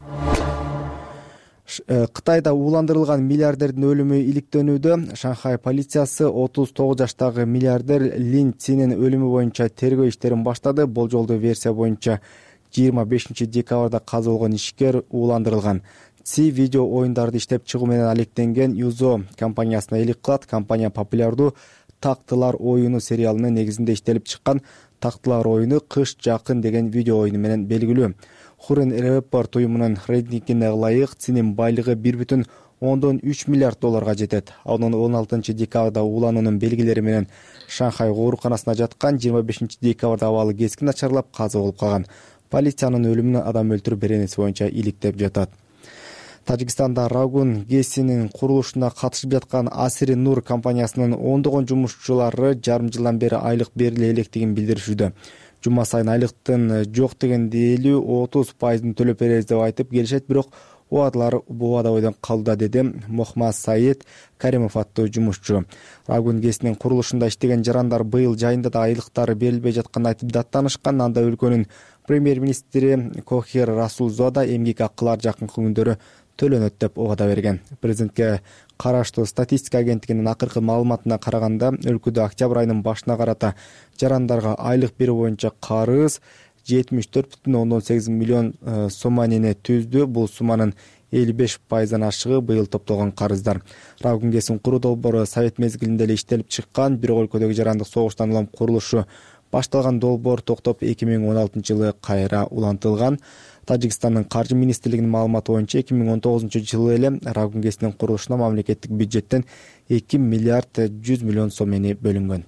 Кытайда ууландырылган миллиардердин өлүмү иликтөнүүдө. Шанхай полициясы отуз тогуз жаштагы миллиардер Лин Цинин өлүмү боюнча тергөө иштерин баштады. Болжолдуу версия боюнча жыйырма бешинчи декабрда каза болгон ишкер ууландырылган. Ци видео оюндарды иштеп чыгуу менен алектенген Юзо компаниясына элик кылат. Компания популярдуу Тактылар оюну сериалынын негизинде иштелип чыккан Тактылар оюну кыш жакын деген видео оюну менен белгилүү. Хурен Репорт уюмунун рейтингине ылайык Цинин байлыгы бир бүтүн ондон үч миллиард долларга жетет. Анын он алтынчы декабрда уулануунун белгилери менен Шанхай ооруканасына жаткан, жыйырма бешинчи декабрда абалы кескин начарлап каза болуп калган. Полициянын өлүмүнө адам өлтүрүү беренеси боюнча иликтеп жатат. Тажикстанда Рагун ГЭСинин курулушуна катышып жаткан Асири Нур компаниясынын ондогон жумушчулары жарым жылдан бери айлык бериле электигин билдиришүүдө. Жума сайын айлыктын жок дегенде элүү отуз пайызын төлөп беребиз деп айтып келишет, бирок убадалар убада бойдон калууда, деди Мохмад Саид Каримов аттуу жумушчу. Рагун ГЭСинин курулушунда иштеген жарандар быйыл жайында да айлыктары берилбей жатканын айтып даттанышкан. Анда өлкөнүн премьер-министри Кохир Расулзода эмгек акылар жакынкы күндөрү төлөнөт деп убада берген. Президентке караштуу статистика агенттигинин акыркы маалыматына караганда, өлкөдө октябрь айынын башына карата жарандарга айлык берүү боюнча карыз жетимиш төрт бүтүн ондон сегиз миллион соманени түздү. Бул сумманын элүү беш пайыздан ашыгы быйыл топтолгон карыздар. Рагун ГЭСинин куруу долбоору совет мезгилинде эле иштелип чыккан, бирок өлкөдөгү жарандык согуштан улам курулушу башталган долбоор токтоп эки миң он алтынчы жылы кайра улантылган. Тажикстандын каржы министрлигинин маалыматы боюнча эки миң он тогузунчу жылы эле Рагун ГЭСинин курулушуна мамлекеттик бюджеттен эки миллиард жүз миллион сомени бөлүнгөн.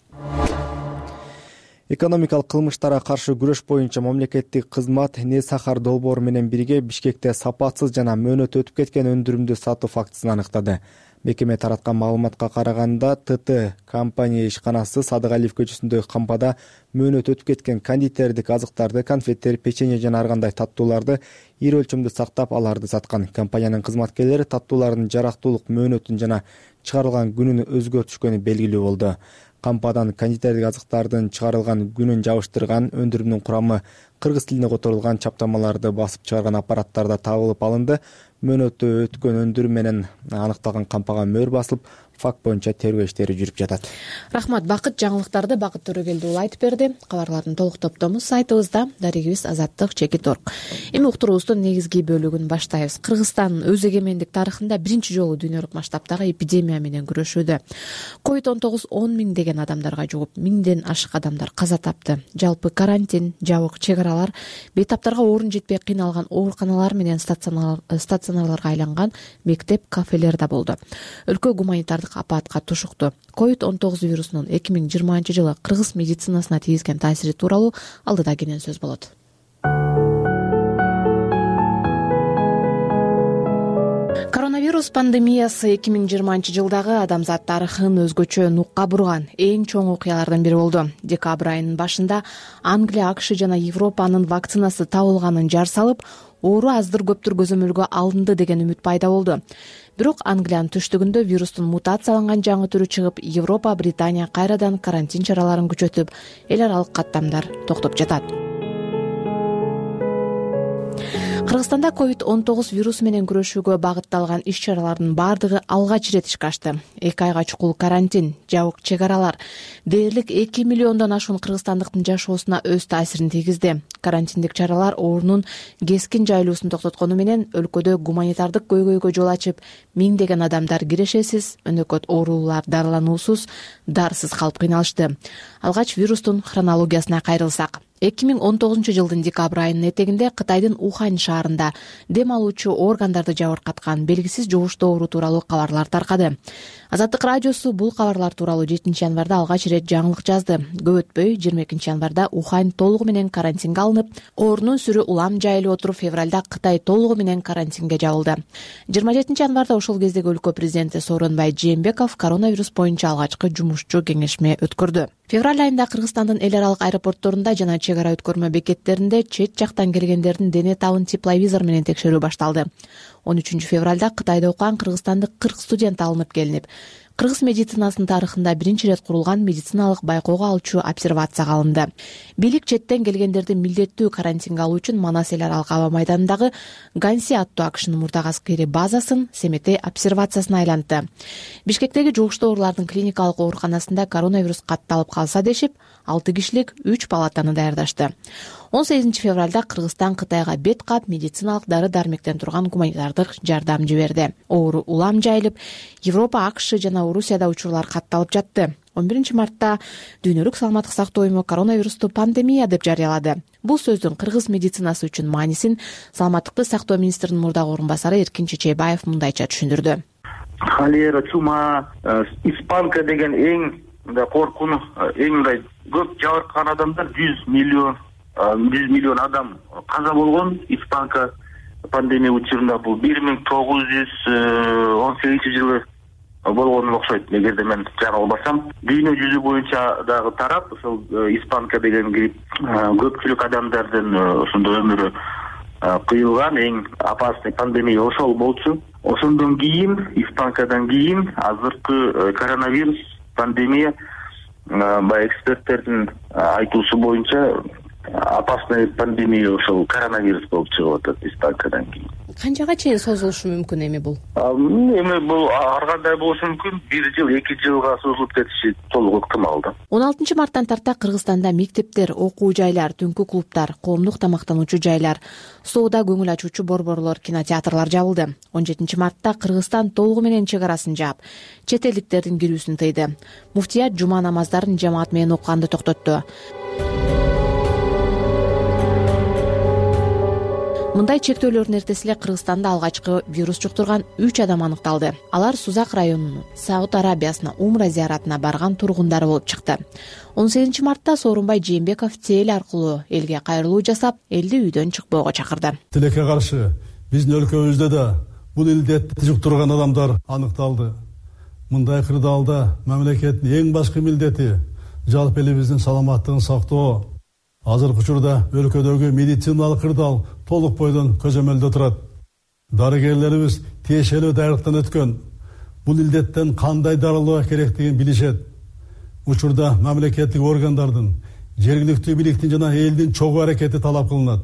Экономикалык кылмыштарга каршы күрөш боюнча мамлекеттик кызмат Не Сахар долбоору менен бирге Бишкекте сапатсыз жана мөөнөтү өтүп кеткен өндүрүмдү сатуу фактысын аныктады. Мекеме тараткан маалыматка караганда, ТТ компания ишканасы Садыгалиев көчөсүндөгү кампада мөөнөтү өтүп кеткен кондитердик азыктарды, конфеттер, печенье жана ар кандай таттууларды ири өлчөмдө сактап, аларды саткан. Компаниянын кызматкерлери таттуулардын жарактуулук мөөнөтүн жана чыгарылган күнүн өзгөртүшкөнү белгилүү болду. Кампадан кондитердик азыктардын чыгарылган күнүн жабыштырган, өндүрүмдүн курамы кыргыз тилине которулган чаптамаларды басып чыгарган аппараттарда табылып алынды. Мөөнөтү өткөн өндүрүм менен аныкталган кампага мөөр басылып, факт боюнча тергөө иштери жүрүп жатат. Рахмат. Бакыт жаңылыктарды Бакыт Төрөгелдиұлы айтып берди. Кабарлардын толук топтому сайтыбызда. Дарегибиз Азаттык чекит орг. Эми уктуруубуздун негизги бөлүгүн баштайбыз. Кыргызстан өз эгемендик тарыхында биринчи жолу дүйнөлүк масштабтагы эпидемия менен күрөшүүдө. ковид он тогуз он миңдеген адамдарга жугуп, миңден ашык адамдар каза тапты. Жалпы карантин, жабык чек аралар, бейтаптарга орун жетпей кыйналган ооруканалар менен стационарларга айланган мектеп, кафелер да болду. Өлкө гуманитардык апатка тушукту. ковид он тогуз вирусунун эки миң жыйырманчы жылы кыргыз медицинасына тийгизген таасири тууралуу алдыда кенен сөз болот. Коронавирус пандемиясы эки миң жыйырманчы жылдагы адамзат тарыхын өзгөчө нукка бурган эң чоң окуялардын бири болду. Декабрь айынын башында Англия, АКШ жана Европанын вакцинасы табылганын жар салып, оору аздыр көптүр көзөмөлгө алынды деген үмүт пайда болду. Бирок Англиянын түштүгүндө вирустун мутацияланган жаңы түрү чыгып, Европа, Британия кайрадан карантин чараларын күчөтүп, эл аралык каттамдар токтоп жатат. Кыргызстанда ковид он тогуз вирусу менен күрөшүүгө багытталган иш-чаралардын бардыгы алгач ирет ишке ашты. эки айга чукул карантин, жабык чек аралар дээрлик эки миллиондон ашуун кыргызстандыктын жашоосуна өз таасирин тийгизди. Карантиндик чаралар оорунун кескин жайылуусун токтоткону менен өлкөдө гуманитардык көйгөйгө жол ачып, миңдеген адамдар кирешесиз, өнөкөт оорулуулар дарылануусуз, дарсыз калып кыйналышты. Алгач вирустун хронологиясына кайрылсак, эки миң он тогузунчу жылдын декабрь айынын этегинде Кытайдын Ухань шаарында дем алуучу органдарды жабыркаткан белгисиз жугуштуу оору тууралуу кабарлар таркады. Азаттык радиосу бул кабарлар тууралуу жетинчи январда алгач ирет жаңылык жазды. Көп өтпөй жыйырма экинчи январда Ухань толугу менен карантинге алынып, оорунун сүрү улам жайылып отуруп, февралда Кытай толугу менен карантинге жабылды. жыйырма жетинчи январда ошол кездеги өлкө президенти Сооронбай Жээнбеков коронавирус боюнча алгачкы жумушчу кеңешме өткөрдү. Февраль айында Кыргызстандын эл аралык аэропортторунда жана чек ара өткөрмө бекеттеринде чет жактан келгендердин дене табын тепловизор менен текшерүү башталды. он үчүнчү февралда Кытайда окуган кыргызстандык кырк студент алынып келинип, кыргыз медицинасынын тарыхында биринчи ирет курулган медициналык байкоого алчу обсервацияга алынды. Бийлик четтен келгендерди милдеттүү карантинге алуу үчүн Манас эл аралык аба майданындагы Ганси аттуу АКШнын мурдагы аскери базасын Семетей обсервациясына айлантты. Бишкектеги жугуштуу оорулардын клиникалык ооруканасында коронавирус катталып калса дешип, алты кишилик үч палатаны даярдашты. он сегизинчи февралда Кыргызстан Кытайга бет кап медициналык дары дармектен турган гуманитардык жардам жиберди. Оору улам жайылып, Европа, АКШ жана Орусияда учурлар катталып жатты. он биринчи мартта Дүйнөлүк саламаттык сактоо уюму коронавирусту пандемия деп жарыялады. Бул сөздүн кыргыз медицинасы үчүн маанисин саламаттыкты сактоо министринин мурдагы орун басары Эркин Чечейбаев мындайча түшүндүрдү. Холера, чума, испанка деген эң мындай коркуну, эң мындай көп жабыркаган адамдар жүз миллион жүз миллион адам каза болгон. Испанка пандемия учурунда бул бир миң тогуз жүз он сегизинчи жылы болгону окшойт, эгерде мен жаңы болбасам. Дүйнө жүзү боюнча дагы тарап, ошол испанка деген грипп көпчүлүк адамдардын ошондо өмүрү кыйылган эң опасный пандемия ошол болчу. Ошондон кийин, испанкадан кийин азыркы коронавирус пандемия баягы эксперттердин айтуусу боюнча опасный пандемия ошол коронавирус болуп чыгып атат испанкадан кийин. Канчага чейин созулушу мүмкүн эми бул? Эми бул ар кандай болушу мүмкүн, бир жыл, эки жылга созулуп кетиши толук ыктымал да. он алтынчы марттан тарта Кыргызстанда мектептер, окуу жайлар, түнкү клубтар, коомдук тамактануучу жайлар, соода көңүл ачуучу борборлор, кинотеатрлар жабылды. он жетинчи мартта Кыргызстан толугу менен чек арасын жаап, чет элдиктердин кирүүсүн тыйды. Муфтият жума намаздарын жамаат менен окуганды токтотту. Мындай чектөөлөрдүн эртеси эле Кыргызстанда алгачкы вирус жуктурган үч адам аныкталды. Алар Сузак районунун Сауд Арабиясына умра зияратына барган тургундары болуп чыкты. он сегизинчи мартта Сооронбай Жээнбеков тел аркылуу элге кайрылуу жасап, элди үйдөн чыкпоого чакырды. Тилекке каршы биздин өлкөбүздө да бул илдетти жуктурган адамдар аныкталды. Мындай кырдаалда мамлекеттин эң башкы милдети жалпы элибиздин саламаттыгын сактоо. Азыркы учурда өлкөдөгү медициналык кырдаал толук бойдон көзөмөлдө турат. Дарыгерлерибиз тиешелүү дайрыктан өткөн. Бул илдеттен кандай дарылоо керектигин билишет. Учурда мамлекеттик органдардын, жергиликтүү бийликтин жана элдин чогуу аракети талап кылынат.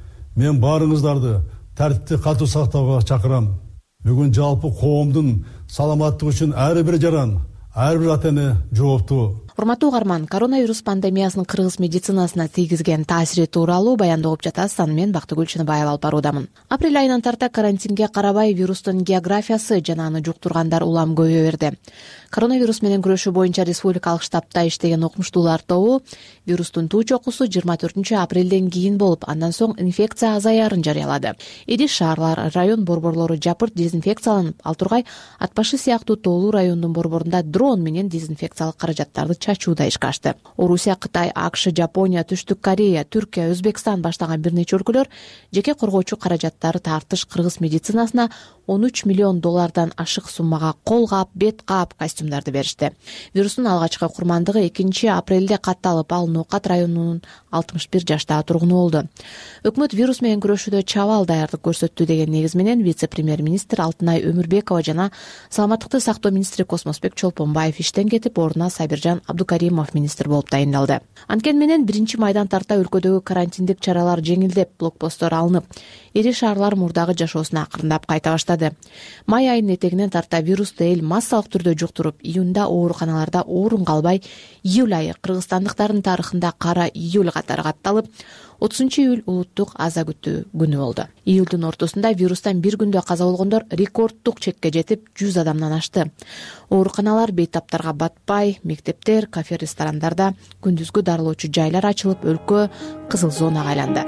Мен баарыңыздарды тартипти катуу сактоого чакырам. Бүгүн жалпы коомдун саламаттыгы үчүн ар бир жаран, ар бир ата эне жооптуу. Урматтуу угарман, коронавирус пандемиясынын кыргыз медицинасына тийгизген таасири тууралуу баяндоо окуп жатасыз. Аны мен Бактыгүл Чыныбаева алып баруудамын. Апрель айынан тарта карантинге карабай вирустун географиясы жана аны жуктургандар улам көбөйө берди. Коронавирус менен күрөшүү боюнча республикалык штабта иштеген окумуштуулар тобу вирустун туу чокусу жыйырма төртүнчү апрелден кийин болуп, андан соң инфекция азаярын жарыялады. Ири шаарлар, район борборлору жапырт дезинфекцияланып, ал тургай Ат башы сыяктуу тоолуу райондун борборунда дрон менен дезинфекциялык каражаттарды чачууда ишке ашты. Орусия, Кытай, АКШ, Жапония, Түштүк Корея, Түркия, Өзбекстан баштаган бир нече өлкөлөр жеке коргоочу каражаттары тартыш кыргыз медицинасына он үч миллион доллардан ашык суммага кол каап, бет каап, костюмдарды беришти. Вирустун алгачкы курмандыгы экинчи апрелде катталып, ал Ноокат районунун алтымыш бир жаштагы тургуну болду. Өкмөт вирус менен күрөшүүдө чабаал даярдык көрсөттү деген негиз менен вице-премьер-министр Алтынай Өмүрбекова жана саламаттыкты сактоо министри Космосбек Чолпонбаев иштен кетип, ордуна Сабиржан Абдукаримов министр болуп тайындалды. Анткени менен биринчи майдан тарта өлкөдөгү карантиндик чаралар жеңилдеп, блокпосттор алынып, ири шаарлар мурдагы жашоосуна акырындап кайта баштады. Май айынын этегинен тарта вирусту эл массалык түрдө жуктуруп, июнда ооруканаларда орун калбай, июль айы кыргызстандыктардын тарыхында кара июль катары катталып, отузунчу июль улуттук аза күтүү күнү болду. Июлдун ортосунда вирустан бир күндө каза болгондор рекорддук чекке жетип, жүз адамдан ашты. Ооруканалар бейтаптарга батпай, мектептер, кафе, ресторандарда күндүзгү дарылоочу жайлар ачылып, өлкө кызыл зонага айланды.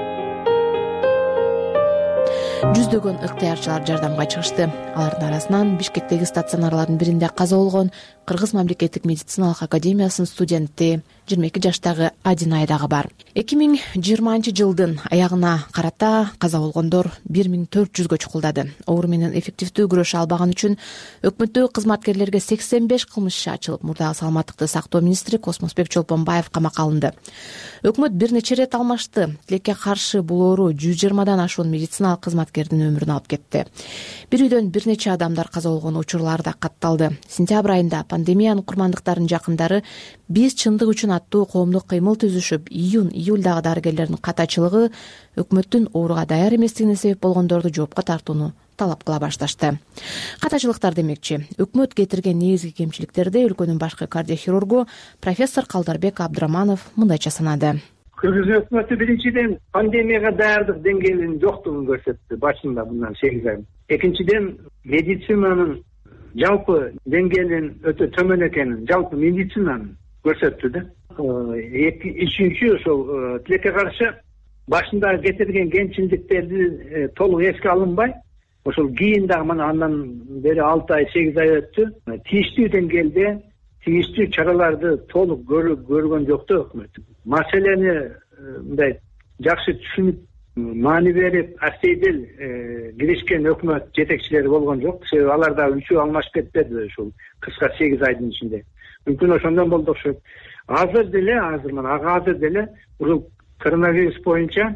Жүздөгөн ыктыярчылар жардамга чыгышты. Алардын арасынан Бишкектеги стационарлардын биринде каза болгон Кыргыз мамлекеттик медициналык академиясынын студенти жыйырма эки жаштагы Адинай дагы бар. эки миң жыйырманчы жылдын аягына карата каза болгондор бир миң төрт жүзгө чукулдады. Оору менен эффективдүү күрөшө албаган үчүн өкмөттөгү кызматкерлерге сексен беш кылмыш иши ачылып, мурдагы саламаттыкты сактоо министри Космосбек Чолпонбаев камакка алынды. Өкмөт бир нече ирет алмашты. Тилекке каршы бул оору жүз жыйырмадан ашуун медициналык кызматкердин өмүрүн алып кетти. Бир үйдөн бир нече адамдар каза болгон учурлар да катталды. Сентябрь айында пандемиянын курмандыктарынын жакындары биз чындык үчүн аттуу коомдук кыймыл түзүшүп, июнь-июльдагы дарыгерлердин катачылыгы өкмөттүн ооруга даяр эместигине себеп болгондорду жоопко тартууну талап кыла башташты. Катачылыктар демекчи, өкмөт кетирген негизги кемчиликтерди өлкөнүн башкы кардиохирургу профессор Калдарбек Абдраманов мындайча санады. Кыргыз өкмөтү биринчиден пандемияга даярдык деңгээлинин жоктугун көрсөттү башында, мындан сегиз ай. Экинчиден, медицинанын жалпы деңгээлинин өтө төмөн экенин, жалпы медицинанын көрсөттү да. Үчүнчү, ошол тилекке каршы башында кетирген кемчиликтерди толук эске алынбай, ошол кийин дагы мына андан бери алты ай, сегиз ай өттү. Тийиштүү деңгээлде тийиштүү чараларды толук көргөн жок да өкмөт. Маселени мындай жакшы түшүнүп, маани берип, астейдел киришкен өкмөт жетекчилери болгон жок. Себеби алар да үчөө алмашып кетпеди ушул кыска сегиз айдын ичинде. Мүмкүн ошондон болду окшойт. Азыр деле, азыр мына азыр деле ушул коронавирус боюнча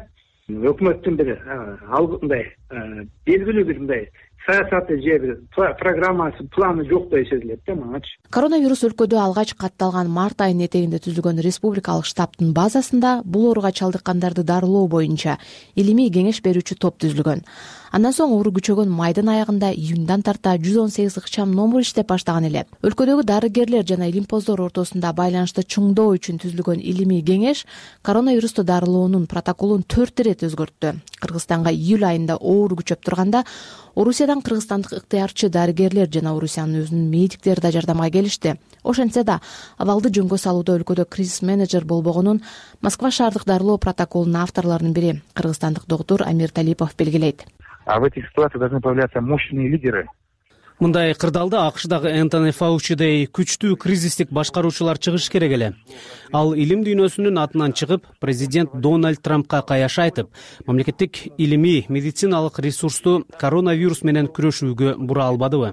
өкмөттүн бир мындай белгилүү бир мындай саясаты же бир программасы, планы жоктой сезилет да мангачы. Коронавирус өлкөдө алгач катталган март айынын этегинде түзүлгөн республикалык штабтын базасында бул ооруга чалдыккандарды дарылоо боюнча илимий кеңеш берүүчү топ түзүлгөн. Андан соң оору күчөгөн майдын аягында июндан тарта жүз он сегиз ыкчам номер иштеп баштаган эле. Өлкөдөгү дарыгерлер жана илимпоздор ортосунда байланышты чыңдоо үчүн түзүлгөн илимий кеңеш коронавирусту дарылоонун протоколун төрт ирет өзгөрттү. Кыргызстанга июль айында оору күчөп турганда Орусиядан кыргызстандык ыктыярчы дарыгерлер жана Орусиянын өзүнүн медиктери да жардамга келишти. Ошентсе да абалды жөнгө салууда өлкөдө кризис менеджер болбогонун Москва шаардык дарылоо протоколунун авторлорунун бири кыргызстандык доктур Амир Талипов белгилейт. А в этой ситуации должны появляться мощные лидеры. Мындай кырдаалда акшдагы Энтони Фаучидей күчтүү кризистик башкаруучулар чыгыш керек эле. Ал илим дүйнөсүнүн атынан чыгып, президент Дональд Трампка каяш айтып, мамлекеттик илимий медициналык ресурсту коронавирус менен күрөшүүгө бура албадыбы?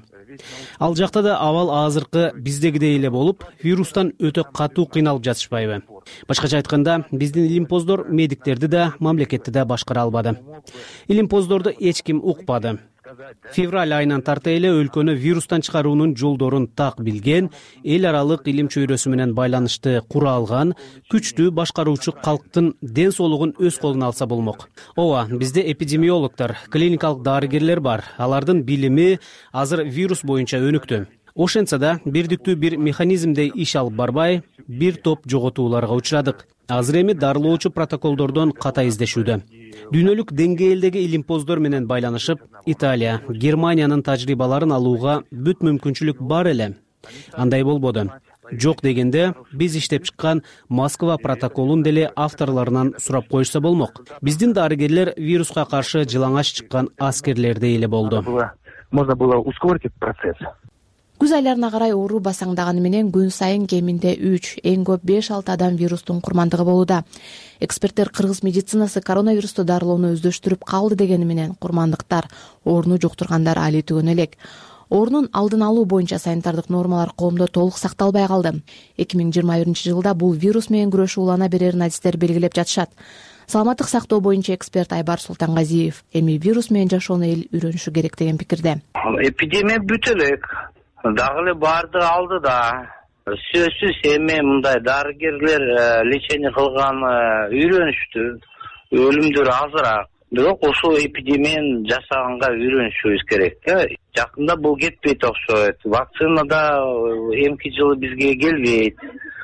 Ал жакта да абал азыркы биздегидей эле болуп, вирустан өтө катуу кыйналып жатышпайбы? Башкача айтканда, биздин илимпоздор медиктерди да, мамлекетти да башкара албады. Илимпоздорду эч ким укпады. Февраль айынан тарта эле өлкөнү вирустан чыгаруунун жолдорун так билген, эл аралык илим чөйрөсү менен байланышты кура алган, күчтүү башкаруучу калктын ден соолугун өз колуна алса болмок. Ооба, бизде эпидемиологдор, клиникалык дарыгерлер бар. Алардын билими азыр вирус боюнча өнүктү. Ошентсе да бирдиктүү бир механизмдей иш алып барбай, бир топ жоготууларга учурадык. Азыр эми дарылоочу протоколдордон ката издешүүдө. Дүйнөлүк деңгээлдеги илимпоздор менен байланышып, Италия, Германиянын тажрыйбаларын алууга бүт мүмкүнчүлүк бар эле. Андай болбоду. Жок дегенде, биз иштеп чыккан Москва протоколун деле авторлорунан сурап коюшса болмок. Биздин дарыгерлер вируска каршы жылаңач чыккан аскерлердей эле болду. Можно было ускорить этот процесс. Күз айларына карай оору басаңдаганы менен күн сайын кеминде үч, эң көп беш алты адам вирустун курмандыгы болууда. Эксперттер кыргыз медицинасы коронавирусту дарылоону өздөштүрүп калды дегени менен курмандыктар, ооруну жуктургандар али түгөн элек. Оорунун алдын алуу боюнча санитардык нормалар коомдо толук сакталбай калды. эки миң жыйырма биринчи жылда бул вирус менен күрөшүү улана берерин адистер белгилеп жатышат. Саламаттык сактоо боюнча эксперт Айбар Султангазиев эми вирус менен жашоону эл үйрөнүшү керек деген пикирде. Эпидемия бүтө элек. Дагы эле барды алды да. Сөзсүз эми мындай дарыгерлер лечение кылган үйрөнүштү. Өлүмдөр азыраак. Бирок ошол эпидемияны жасаганга үйрөнүшүбүз керек. Жакында бул кетпейт окшойт. Вакцина да эмки жылы бизге келбейт.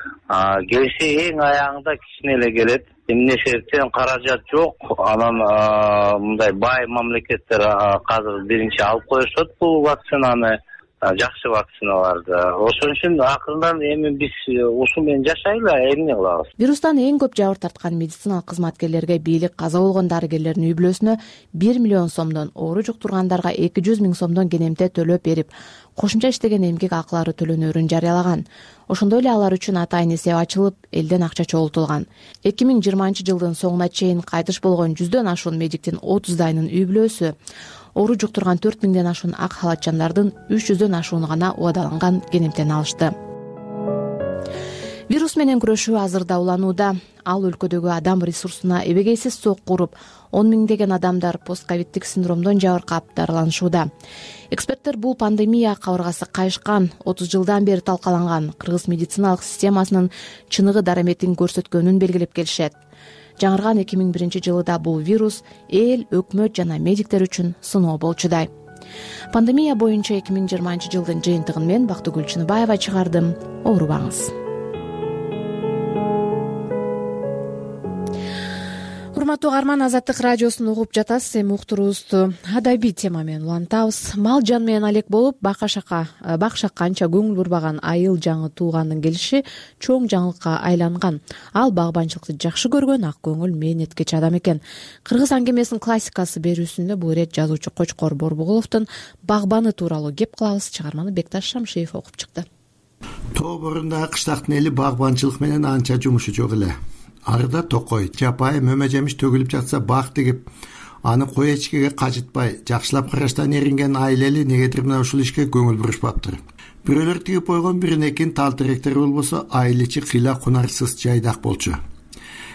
Келсе эң аягында кичине эле келет. Эмне себептен каражат жок. Анан мындай бай мамлекеттер азыр биринчи алып коюшат бул вакцинаны. Жакшы вакциналарды. Ошон үчүн акырындан эми биз ушул менен жашайлы, эмне кылабыз? Вирустан эң көп жабыр тарткан медициналык кызматкерлерге бийлик каза болгон дарыгерлердин үй бүлөсүнө бир миллион сомдон, оору жуктургандарга эки жүз миң сомдон кенемте төлөп берип, кошумча иштеген эмгек акылары төлөнөрүн жарыялаган. Ошондой эле алар үчүн атайын эсеп ачылып, элден акча чогултулган. эки миң жыйырманчы жылдын соңуна чейин кайтыш болгон жүздөн ашуун медиктин отуздайынын үй бүлөсү оору жуктурган төрт миңден ашуун ак халатчандардын үч жүздөн ашууну гана убадаланган кенемтени алышты. Вирус менен күрөшүү азырда уланууда. Ал өлкөдөгү адам ресурсуна эбегейсиз сокку уруп, он миңдеген адамдар постковидтик синдромдон жабыркап дарыланышууда. Эксперттер бул пандемия кабыргасы кайышкан, отуз жылдан бери талкаланган кыргыз медициналык системасынын чыныгы дараметин көрсөткөнүн белгилеп келишет. Жаңырган эки миң биринчи жылыда бул вирус эл, өкмөт жана медиктер үчүн сыноо болчудай. Пандемия боюнча эки миң жыйырманчы жылдын жыйынтыгын мен Бактыгүл Чыныбаева чыгардым. Оорубаңыз. Урматтуу угарман, Азаттык радиосун угуп жатасыз. Эми уктуруубузду адабий тема менен улантабыз. Мал жан менен алек болуп, бак шакканча көңүл бурбаган айыл жаңы туугандын келиши чоң жаңылыкка айланган. Ал багбанчылыкты жакшы көргөн, ак көңүл, мээнеткеч адам экен. Кыргыз аңгемесинин классикасы берүүсүндө бул ирет жазуучу Кочкор Борбугуловдун Багбаны тууралуу кеп кылабыз. Чыгарманы Бекташ Шамшиев окуп чыкты. Тоо борунда кыштактын эли багбанчылык менен анча жумушу жок эле. Арыда токой, жапай, мөмө жемиш төгүлүп жатса бак тигип, аны кой эчкеге кажытпай, жакшылап караштан эринген айлели негедир мына ушул ишке көңүл бурушпаптыр. Бирөөлөр тигип койгон биринекин тал теректер болбосо, айыл ичи кыйла кунарсыз жайдак болчу.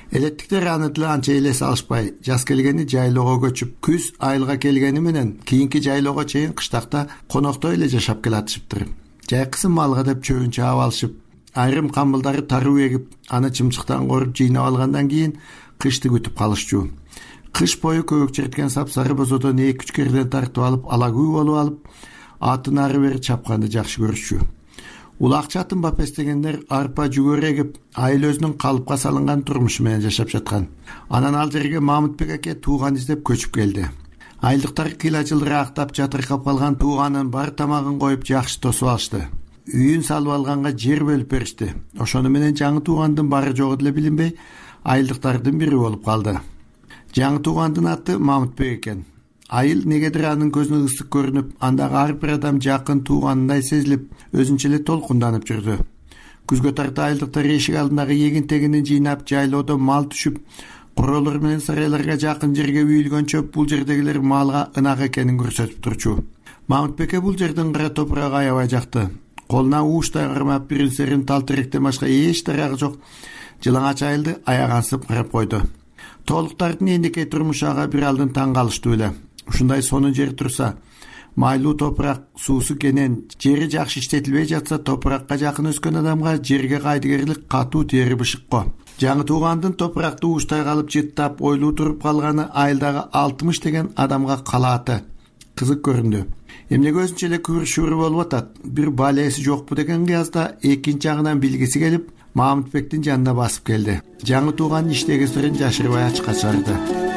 Элеттиктер аны деле анча эле салышпай, жаз келгени жайлоого көчүп, күз айылга келгени менен кийинки жайлоого чейин кыштакта коноктой эле жашап келатышыптыр. Жайкысы малга деп чөбүн чаап алышып, айрым камбылдары таруу эгип, аны чымчыктан коруп жыйнап алгандан кийин кышты күтүп калышчу. Кыш бою көбөк черткен сапсары бозодон эки үч керден тартып алып, алагүү болуп алып, атын ары бери чапканды жакшы көрүшчү. Улак чатын бапес дегендер арпа жүгөр эгип, айыл өзүнүн калыпка салынган турмушу менен жашап жаткан. Анан ал жерге Мамытбек аке тууган издеп көчүп келди. Айылдыктар кыйла жылыраактап жатыркап калган тууганын бар тамагын коюп жакшы тосуп алышты. Үйүн салып алганга жер бөлүп беришти. Ошону менен жаңы туугандын бары жогу деле билинбей, айылдыктардын бири болуп калды. Жаңы туугандын аты Мамытбек экен. Айыл негедир анын көзүнө ысык көрүнүп, андагы ар бир адам жакын тууганындай сезилип, өзүнчө эле толкунданып жүрдү. Күзгө тарта айылдыктар эшик алдындагы эгин тегинин жыйнап, жайлоодо мал түшүп, куролор менен сарайларга жакын жерге үйүлгөнчө бул жердегилер малга ынак экенин көрсөтүп турчу. Мамытбекке бул жердин кара топурагы аябай жакты. Колуна ууштай кармап бирин серин тал теректен башка эч дарагы жок жылаңач айылды аягансып карап койду. Толуктардын эндикей турмушу ага бир алдын таң калыштуу эле. Ушундай сонун жер турса, майлуу топурак, суусу кенен, жери жакшы иштетилбей жатса, топуракка жакын өскөн адамга жерге кайдыгерлик катуу тери бышыкко. Жаңы туугандын топуракты ууштай калып жыттап, ойлуу туруп калганы айылдагы алтымыш деген адамга калааты кызык көрүндү. Эмнеге өзүнчө эле күрүшүрү болуп атат, бир балеси жокпу деген кыязда экинчи жагынан билгиси келип, Мамытбектин жанына басып келди. Жаңы тууган иштеги сырын жашырбай ачыкка чыгарды.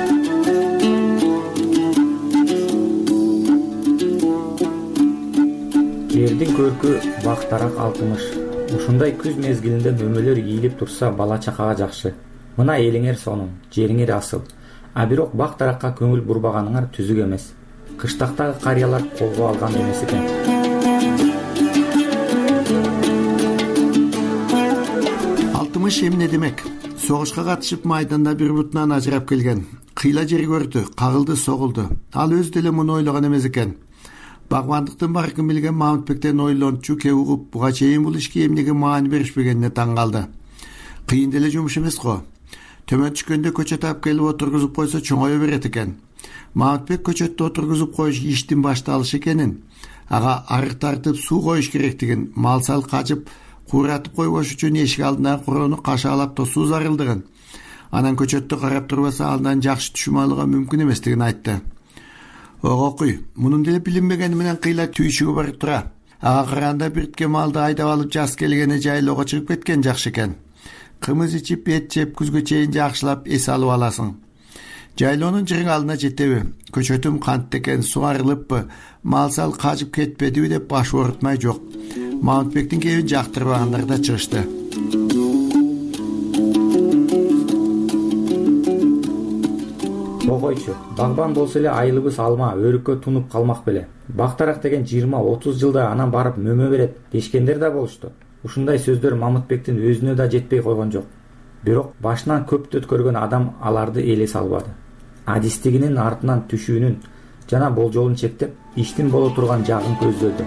Жердин көркү бактарак алтымыш. Ушундай күз мезгилинде мөмөлөр ийилип турса бала чакага жакшы. Мына элиңер сонун, жериңер асыл. А бирок бактаракка көңүл бурбаганыңар түзүк эмес. Кыштактагы карыялар колго алган эмес экен. Алтымыш эмне демек? Согушка катышып майданда бир бутунан ажырап келген. Кыйла жер көрдү, кагылды, согулду. Ал өз деле муну ойлогон эмес экен. Багбандыктын баркын билген Мамытбектен ойлончу кеп угуп, буга чейин бул ишке эмнеге маани беришпегенине таң калды. Кыйын деле жумуш эмес го. Төмөн түшкөндө көчөт алып келип отургузуп койсо чоңое берет экен. Мамытбек көчөттү отургузуп коюш иштин башталышы экенин, ага арык тартып суу коюш керектигин, мал сал качып, кууратып койбош үчүн эшик алдындагы куроону кашаалап тосуу зарылдыгын, анан көчөттү карап турбаса андан жакшы түшүм алууга мүмкүн эместигин айтты. Огокуй, мунун деле билинбегени менен кыйла түйшүгү бар тура. Ага караганда биртке малды айдап алып жаз келгени жайлоого чыгып кеткен жакшы экен. Кымыз ичип, эт жеп, күзгө чейин жакшылап эс алып аласың. Жайлоонун жырың алдына жетеби? Көчөтүм кантты экен, сугарылыппы, мал сал качып кетпедиби деп баш оорутмай жок. Мамытбектин кебин жактырбагандар да чыгышты. Огойчу, багбан болсо эле айылыбыз алма, өрүккө тунуп калмак беле. Бактарак деген жыйырма отуз жылда анан барып мөмө берет дешкендер да болушту. Ушундай сөздөр Мамытбектин өзүнө да жетпей койгон жок. Бирок башынан көптү өткөргөн адам аларды элес албады. Адистигинин артынан түшүүнүн жана болжолун чектеп, иштин боло турган жагын көздөдү.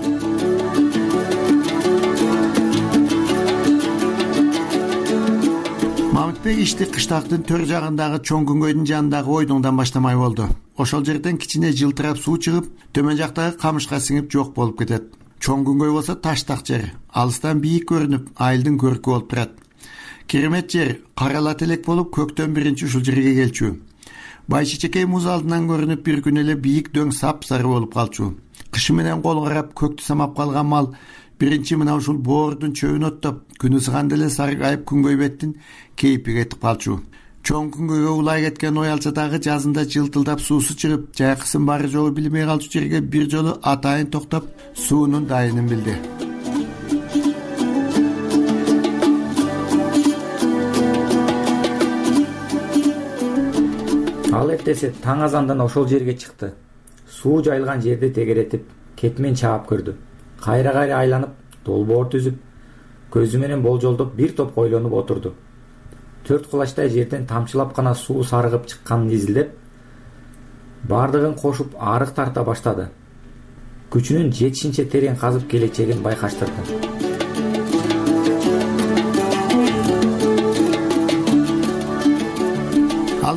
Мамытбек ишти кыштактын төр жагындагы чоң күнгөйдүн жанындагы ойдуңдан баштамай болду. Ошол жерден кичине жылтырап суу чыгып, төмөн жактагы камышка сиңип жок болуп кетет. Чоң күнгөй болсо таштак жер, алыстан бийик көрүнүп, айылдын көркү болуп турат. Керемет жер, каралат элек болуп, көктөн биринчи ушул жерге келчү. Байшичекей муз алдынан көрүнүп, бир күн эле бийик дөң сап сары болуп калчу. Кышы менен кол карап көктү самап калган мал биринчи мына ушул боордун чөбүн оттоп, күн ысыганда эле саргайып күнгөй беттин кейпи кетип калчу. Чоң күнгөйгө улай кеткен оялча дагы жазында жылтылдап суусу чыгып, жайкысын бары жолу билбей калчу жерге бир жолу атайын токтоп, суунун дайынын билди. Ал эртеси таң азандан ошол жерге чыкты. Суу жайылган жерди тегеретип, кетмен чаап көрдү. Кайра-кайра айланып, долбоор түзүп, көзү менен болжолдоп бир топ койлонуп отурду. Төрт кулачтай жерден тамчылап гана суу сарыгып чыкканын изилдеп, бардыгын кошуп арык тарта баштады. Күчүнүн жетишинче терең казып келечегин байкаштырды.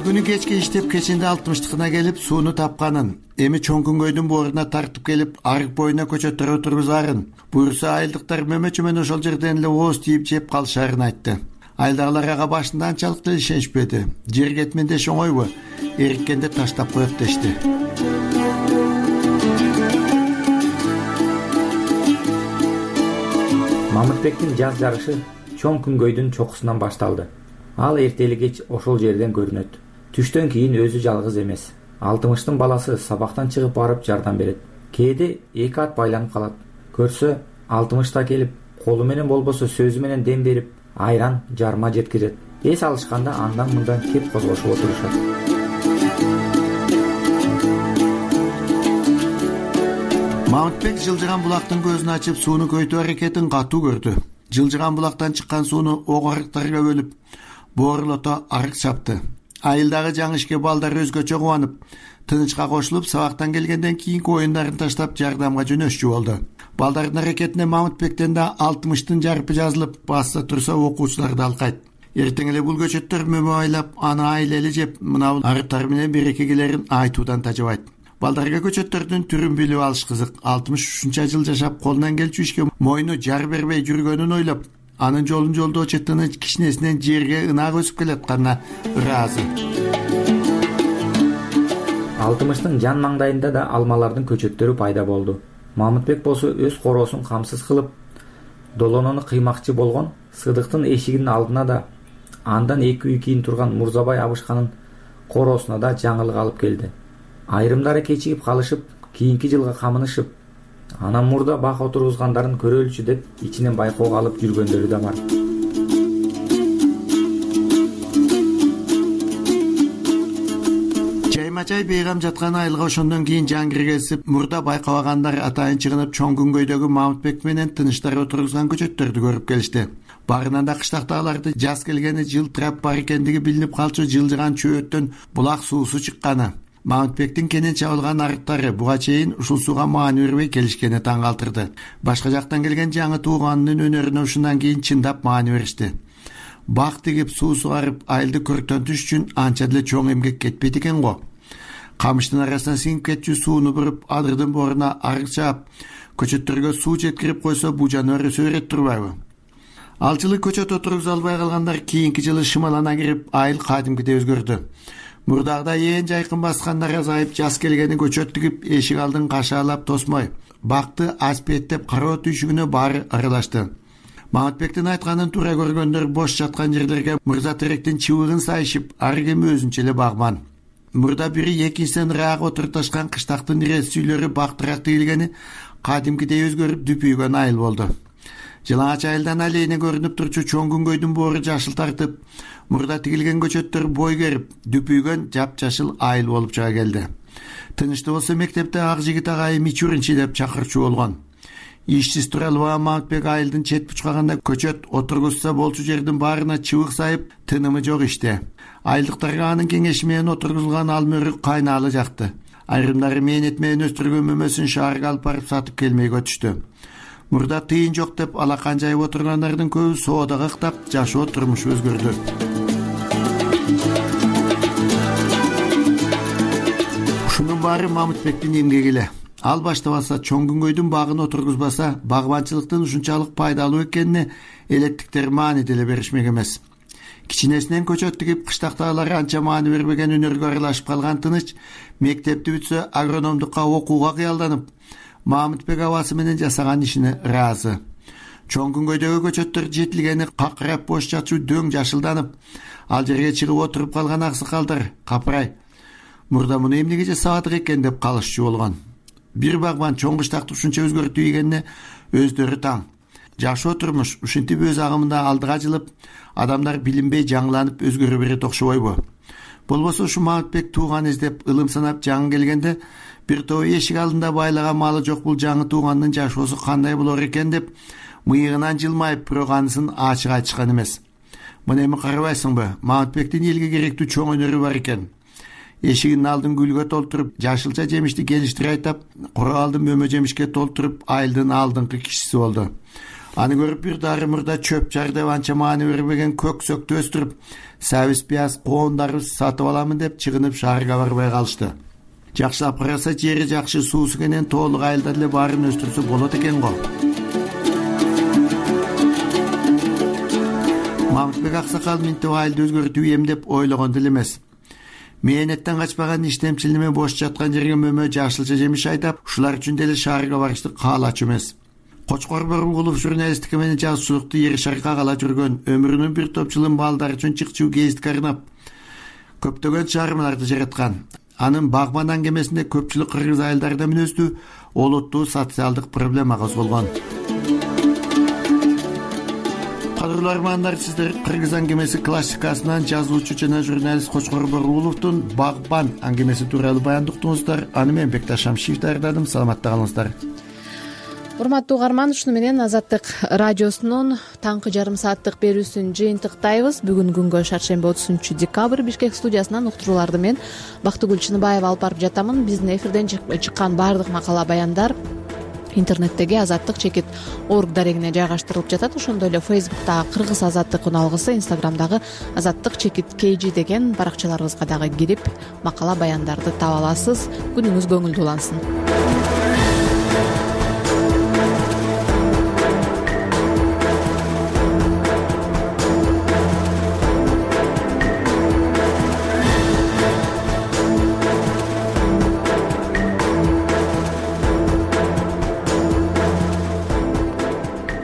күнү кечке иштеп кечинде алтымыштыкына келип сууну тапканын, эми чоң күнгөйдүн бооруна тартып келип арык боюна көчөттөр отургузаарын, буюрса айылдыктар мөмөчү менен ошол жерден эле ооз тийип жеп калышаарын айтты. Айылдагылар ага башында анчалык деле ишенишпеди. Жер кетмен деш оңойбу, эриккенде таштап коет дешти. Мамытбектин жаз жарышы чоң күнгөйдүн чокусунан башталды. Ал эртели кеч ошол жерден көрүнөт. Түштөн кийин өзү жалгыз эмес. алтымыштын баласы сабактан чыгып барып жардам берет. Кээде эки ат байланып калат. Көрсө алтымышта келип, колу менен болбосо сөзү менен дем берип, айран, жарма жеткирет. Эс алышканда андан мындан кеп козгошуп отурушат. Мамытбек жылжыган булактын көзүн ачып сууну көйтүү аракетин катуу көрдү. Жылжыган булактан чыккан сууну ок арыктарга бөлүп, боорлото арык чапты. Айылдагы жаңы ишке балдар өзгөчө кубанып, тынычка кошулуп, сабактан келгенден кийинки оюндарын таштап жардамга жөнөшчү болду. Балдардын аракетине Мамытбектен да алтымыштын жарпы жазылып, басса турса окуучулар да алкайт. Эртең эле бул көчөттөр мөмө айлап, аны айлели жеп, мына арыктар менен береке келерин айтуудан тажабайт. Балдарга көчөттөрдүн түрүн билип алыш кызык. алтымыш ушунча жыл жашап колунан келчү ишке мойну жар бербей жүргөнүн ойлоп, анын жолун жолдоочу тыныч кичинесинен жерге ынак өсүп келатканына ыраазы. алтымыштын жан маңдайында да алмалардын көчөттөрү пайда болду. Мамытбек болсо өз короосун камсыз кылып, долонону кыймакчы болгон сыдыктын эшигинин алдына да, андан эки үй кийин турган Мурзабай абышканын короосуна да жаңылык алып келди. Айрымдары кечигип калышып, кийинки жылга камынышып, анан мурда бак отургузгандарын көрөлүчү деп ичинен байкоого алып жүргөндөрү да бар. Жайма-жай бейгам жаткан айылга ошондон кийин жан киргизип, мурда байкабагандар атайын чыгынып чоң күнгөйдөгү Мамытбек менен тыныштар отургузган көчөттөрдү көрүп келишти. Барынан да кыштактагыларды жаз келгени жылтырап бар экендиги билинип калчу жылжыган чөбөттөн булак суусу чыкканы. Мамытбектин кенен чабылган арыктары буга чейин ушул сууга маани бербей келишкени таң калтырды. Башка жактан келген жаңы тууганынын өнөрүнө ушундан кийин чындап маани беришти. Бак тигип суу сугарып айылды көрктөнтүш үчүн анча деле чоң эмгек кетпейт экен го. Камыштын арасынан сиңип кетчү сууну буруп, адырдын бооруна арык чаап, көчөттөргө суу жеткирип койсо бул жаныбар өсө берет турбайбы? Ал жылы көчөт отургуза албай калгандар кийинки жылы шымалана кирип, айыл кадимкидей өзгөрдү. Мурдагыдай ээн жайкын баскандар азайып, жаз келгени көчөт тигип, эшик алдын кашаалап тосмой, бакты аспеттеп кароо түйшүгүнө баары аралашты. Мамытбектин айтканын туура көргөндөр бош жаткан жерлерге Мырза Теректин чыбыгын сайышып, ар ким өзүнчө эле багман. Мурда бири экинчисинен ыраак отурташкан кыштактын ирет сүйүлөрү бактыраак тигилгени кадимкидей өзгөрүп дүпүйгөн айыл болду. Жылаңач айылдан алейне көрүнүп турчу чоң күнгөйдүн боору жашыл тартып, мурда тигилген көчөттөр бой керип, дүпүйгөн жапжашыл айыл болуп чыга келди. Тынычты болсо мектепте ак жигит агайы Мичуринчи деп чакырчу болгон. Ишсиз тура албаган Мамытбек айылдын чет бучкаганда көчөт отургузса болчу жердин баарына чыбык сайып, тынымы жок иште. Айылдыктарга анын кеңеши менен отургузулган алмөрү кайнаалы жакты. Айрымдары мээнет менен өстүргөн мөмөсүн шаарга алып барып сатып келмей өтүштү. Мурда тыйын жок деп алакан жайып отургандардын көбү соодага ыктап, жашоо турмушу өзгөрдү. Ушунун баары Мамытбектин эмгеги эле. Ал баштабаса чоң күнгөйдүн багын отургузбаса, багбанчылыктын ушунчалык пайдалуу экенине элеттиктер маани деле беришмек эмес. Кичинесинен көчөт тигип, кыштактагылар анча маани бербеген өнөргө аралашып калган Тыныч мектепти бүтсө агрономдукка окууга кыялданып, Мамытбек абасы менен жасаган ишине ыраазы. Чоң күнгөйдөгү көчөттөр жетилгени какырап бош жатчу дөң жашылданып, ал жерге чыгып отуруп калган аксакалдар капырай. Мурда муну эмнеге жасабадык экен деп калышчу болгон. Бир багбан чоң кыштакты ушунча өзгөртүү ийгенине өздөрү таң. Жашоо турмуш ушинтип өз агымында алдыга жылып, адамдар билинбей жаңыланып өзгөрө берет окшобойбу? Болбосо ушу Мамытбек тууган издеп ылым санап жаңы келгенде бир топ эшик алдында байлаган малы жок бул жаңы туугандын жашоосу кандай болор экен деп мыйыгынан жылмайып бирок анысын ачык айтышкан эмес. Мына эми карабайсыңбы, Мамытбектин элге керектүү чоң өнөрү бар экен. Эшигинин алдын гүлгө толтуруп, жашылча жемишти келиштире айтап, куралдын мөмө жемишке толтуруп, айылдын алдыңкы кишиси болду. Аны көрүп бир дары мурда чөп жар деп анча маани бербеген көксөктү өстүрүп, сабиз пияз коондарыбыз сатып аламын деп чыгынып шаарга барбай калышты. Жакшылап караса жери жакшы, суусу менен толук айылда деле баарын өстүрсө болот экен го. Мамытбек Аксакал минтип айылды өзгөртүп ем деп ойлогон деле эмес. Мээнеттен качпаган иштемчилиме бош жаткан жерге мөмө жашылча жемиш айдап, ушулар үчүн деле шаарга барышты каалачу эмес. Кочкор Борункулов журналисттик менен жазуучулукту эр шаркка кала жүргөн, өмүрүнүн бир топ жылын балдар үчүн чыкчуу гезитке арнап көптөгөн чыгармаларды жараткан. Анын Багбан аңгемесинде көпчүлүк кыргыз айылдарында мүнөздүү олуттуу социалдык проблема козголгон. Кадырлуу армандар, сиздер Кыргыз аңгемеси классикасынан жазуучу жана журналист Кочкор Борункуловдун Багбан аңгемеси тууралуу баяндуктуңуздар. Аны мен Бекташ Шамшиев даярдадым. Саламатта калыңыздар. Урматтуу угарман, ушуну менен Азаттык радиосунун таңкы жарым сааттык берүүсүн жыйынтыктайбыз. Бүгүн күнгө шаршемби отузунчу декабрь Бишкек студиясынан уктурууларды мен Бактыгүл Чыныбаева алып барып жатамын. Биздин эфирден чыккан баардык макала баяндар интернеттеги азаттык чекит орг дарегине жайгаштырылып жатат. Ошондой эле Facebook'тагы Кыргыз азаттык уналгысы, Instagram'дагы азаттык чекит kg деген баракчаларыбызга дагы кирип макала баяндарды таба аласыз. Күнүңүз көңүлдүү улансын.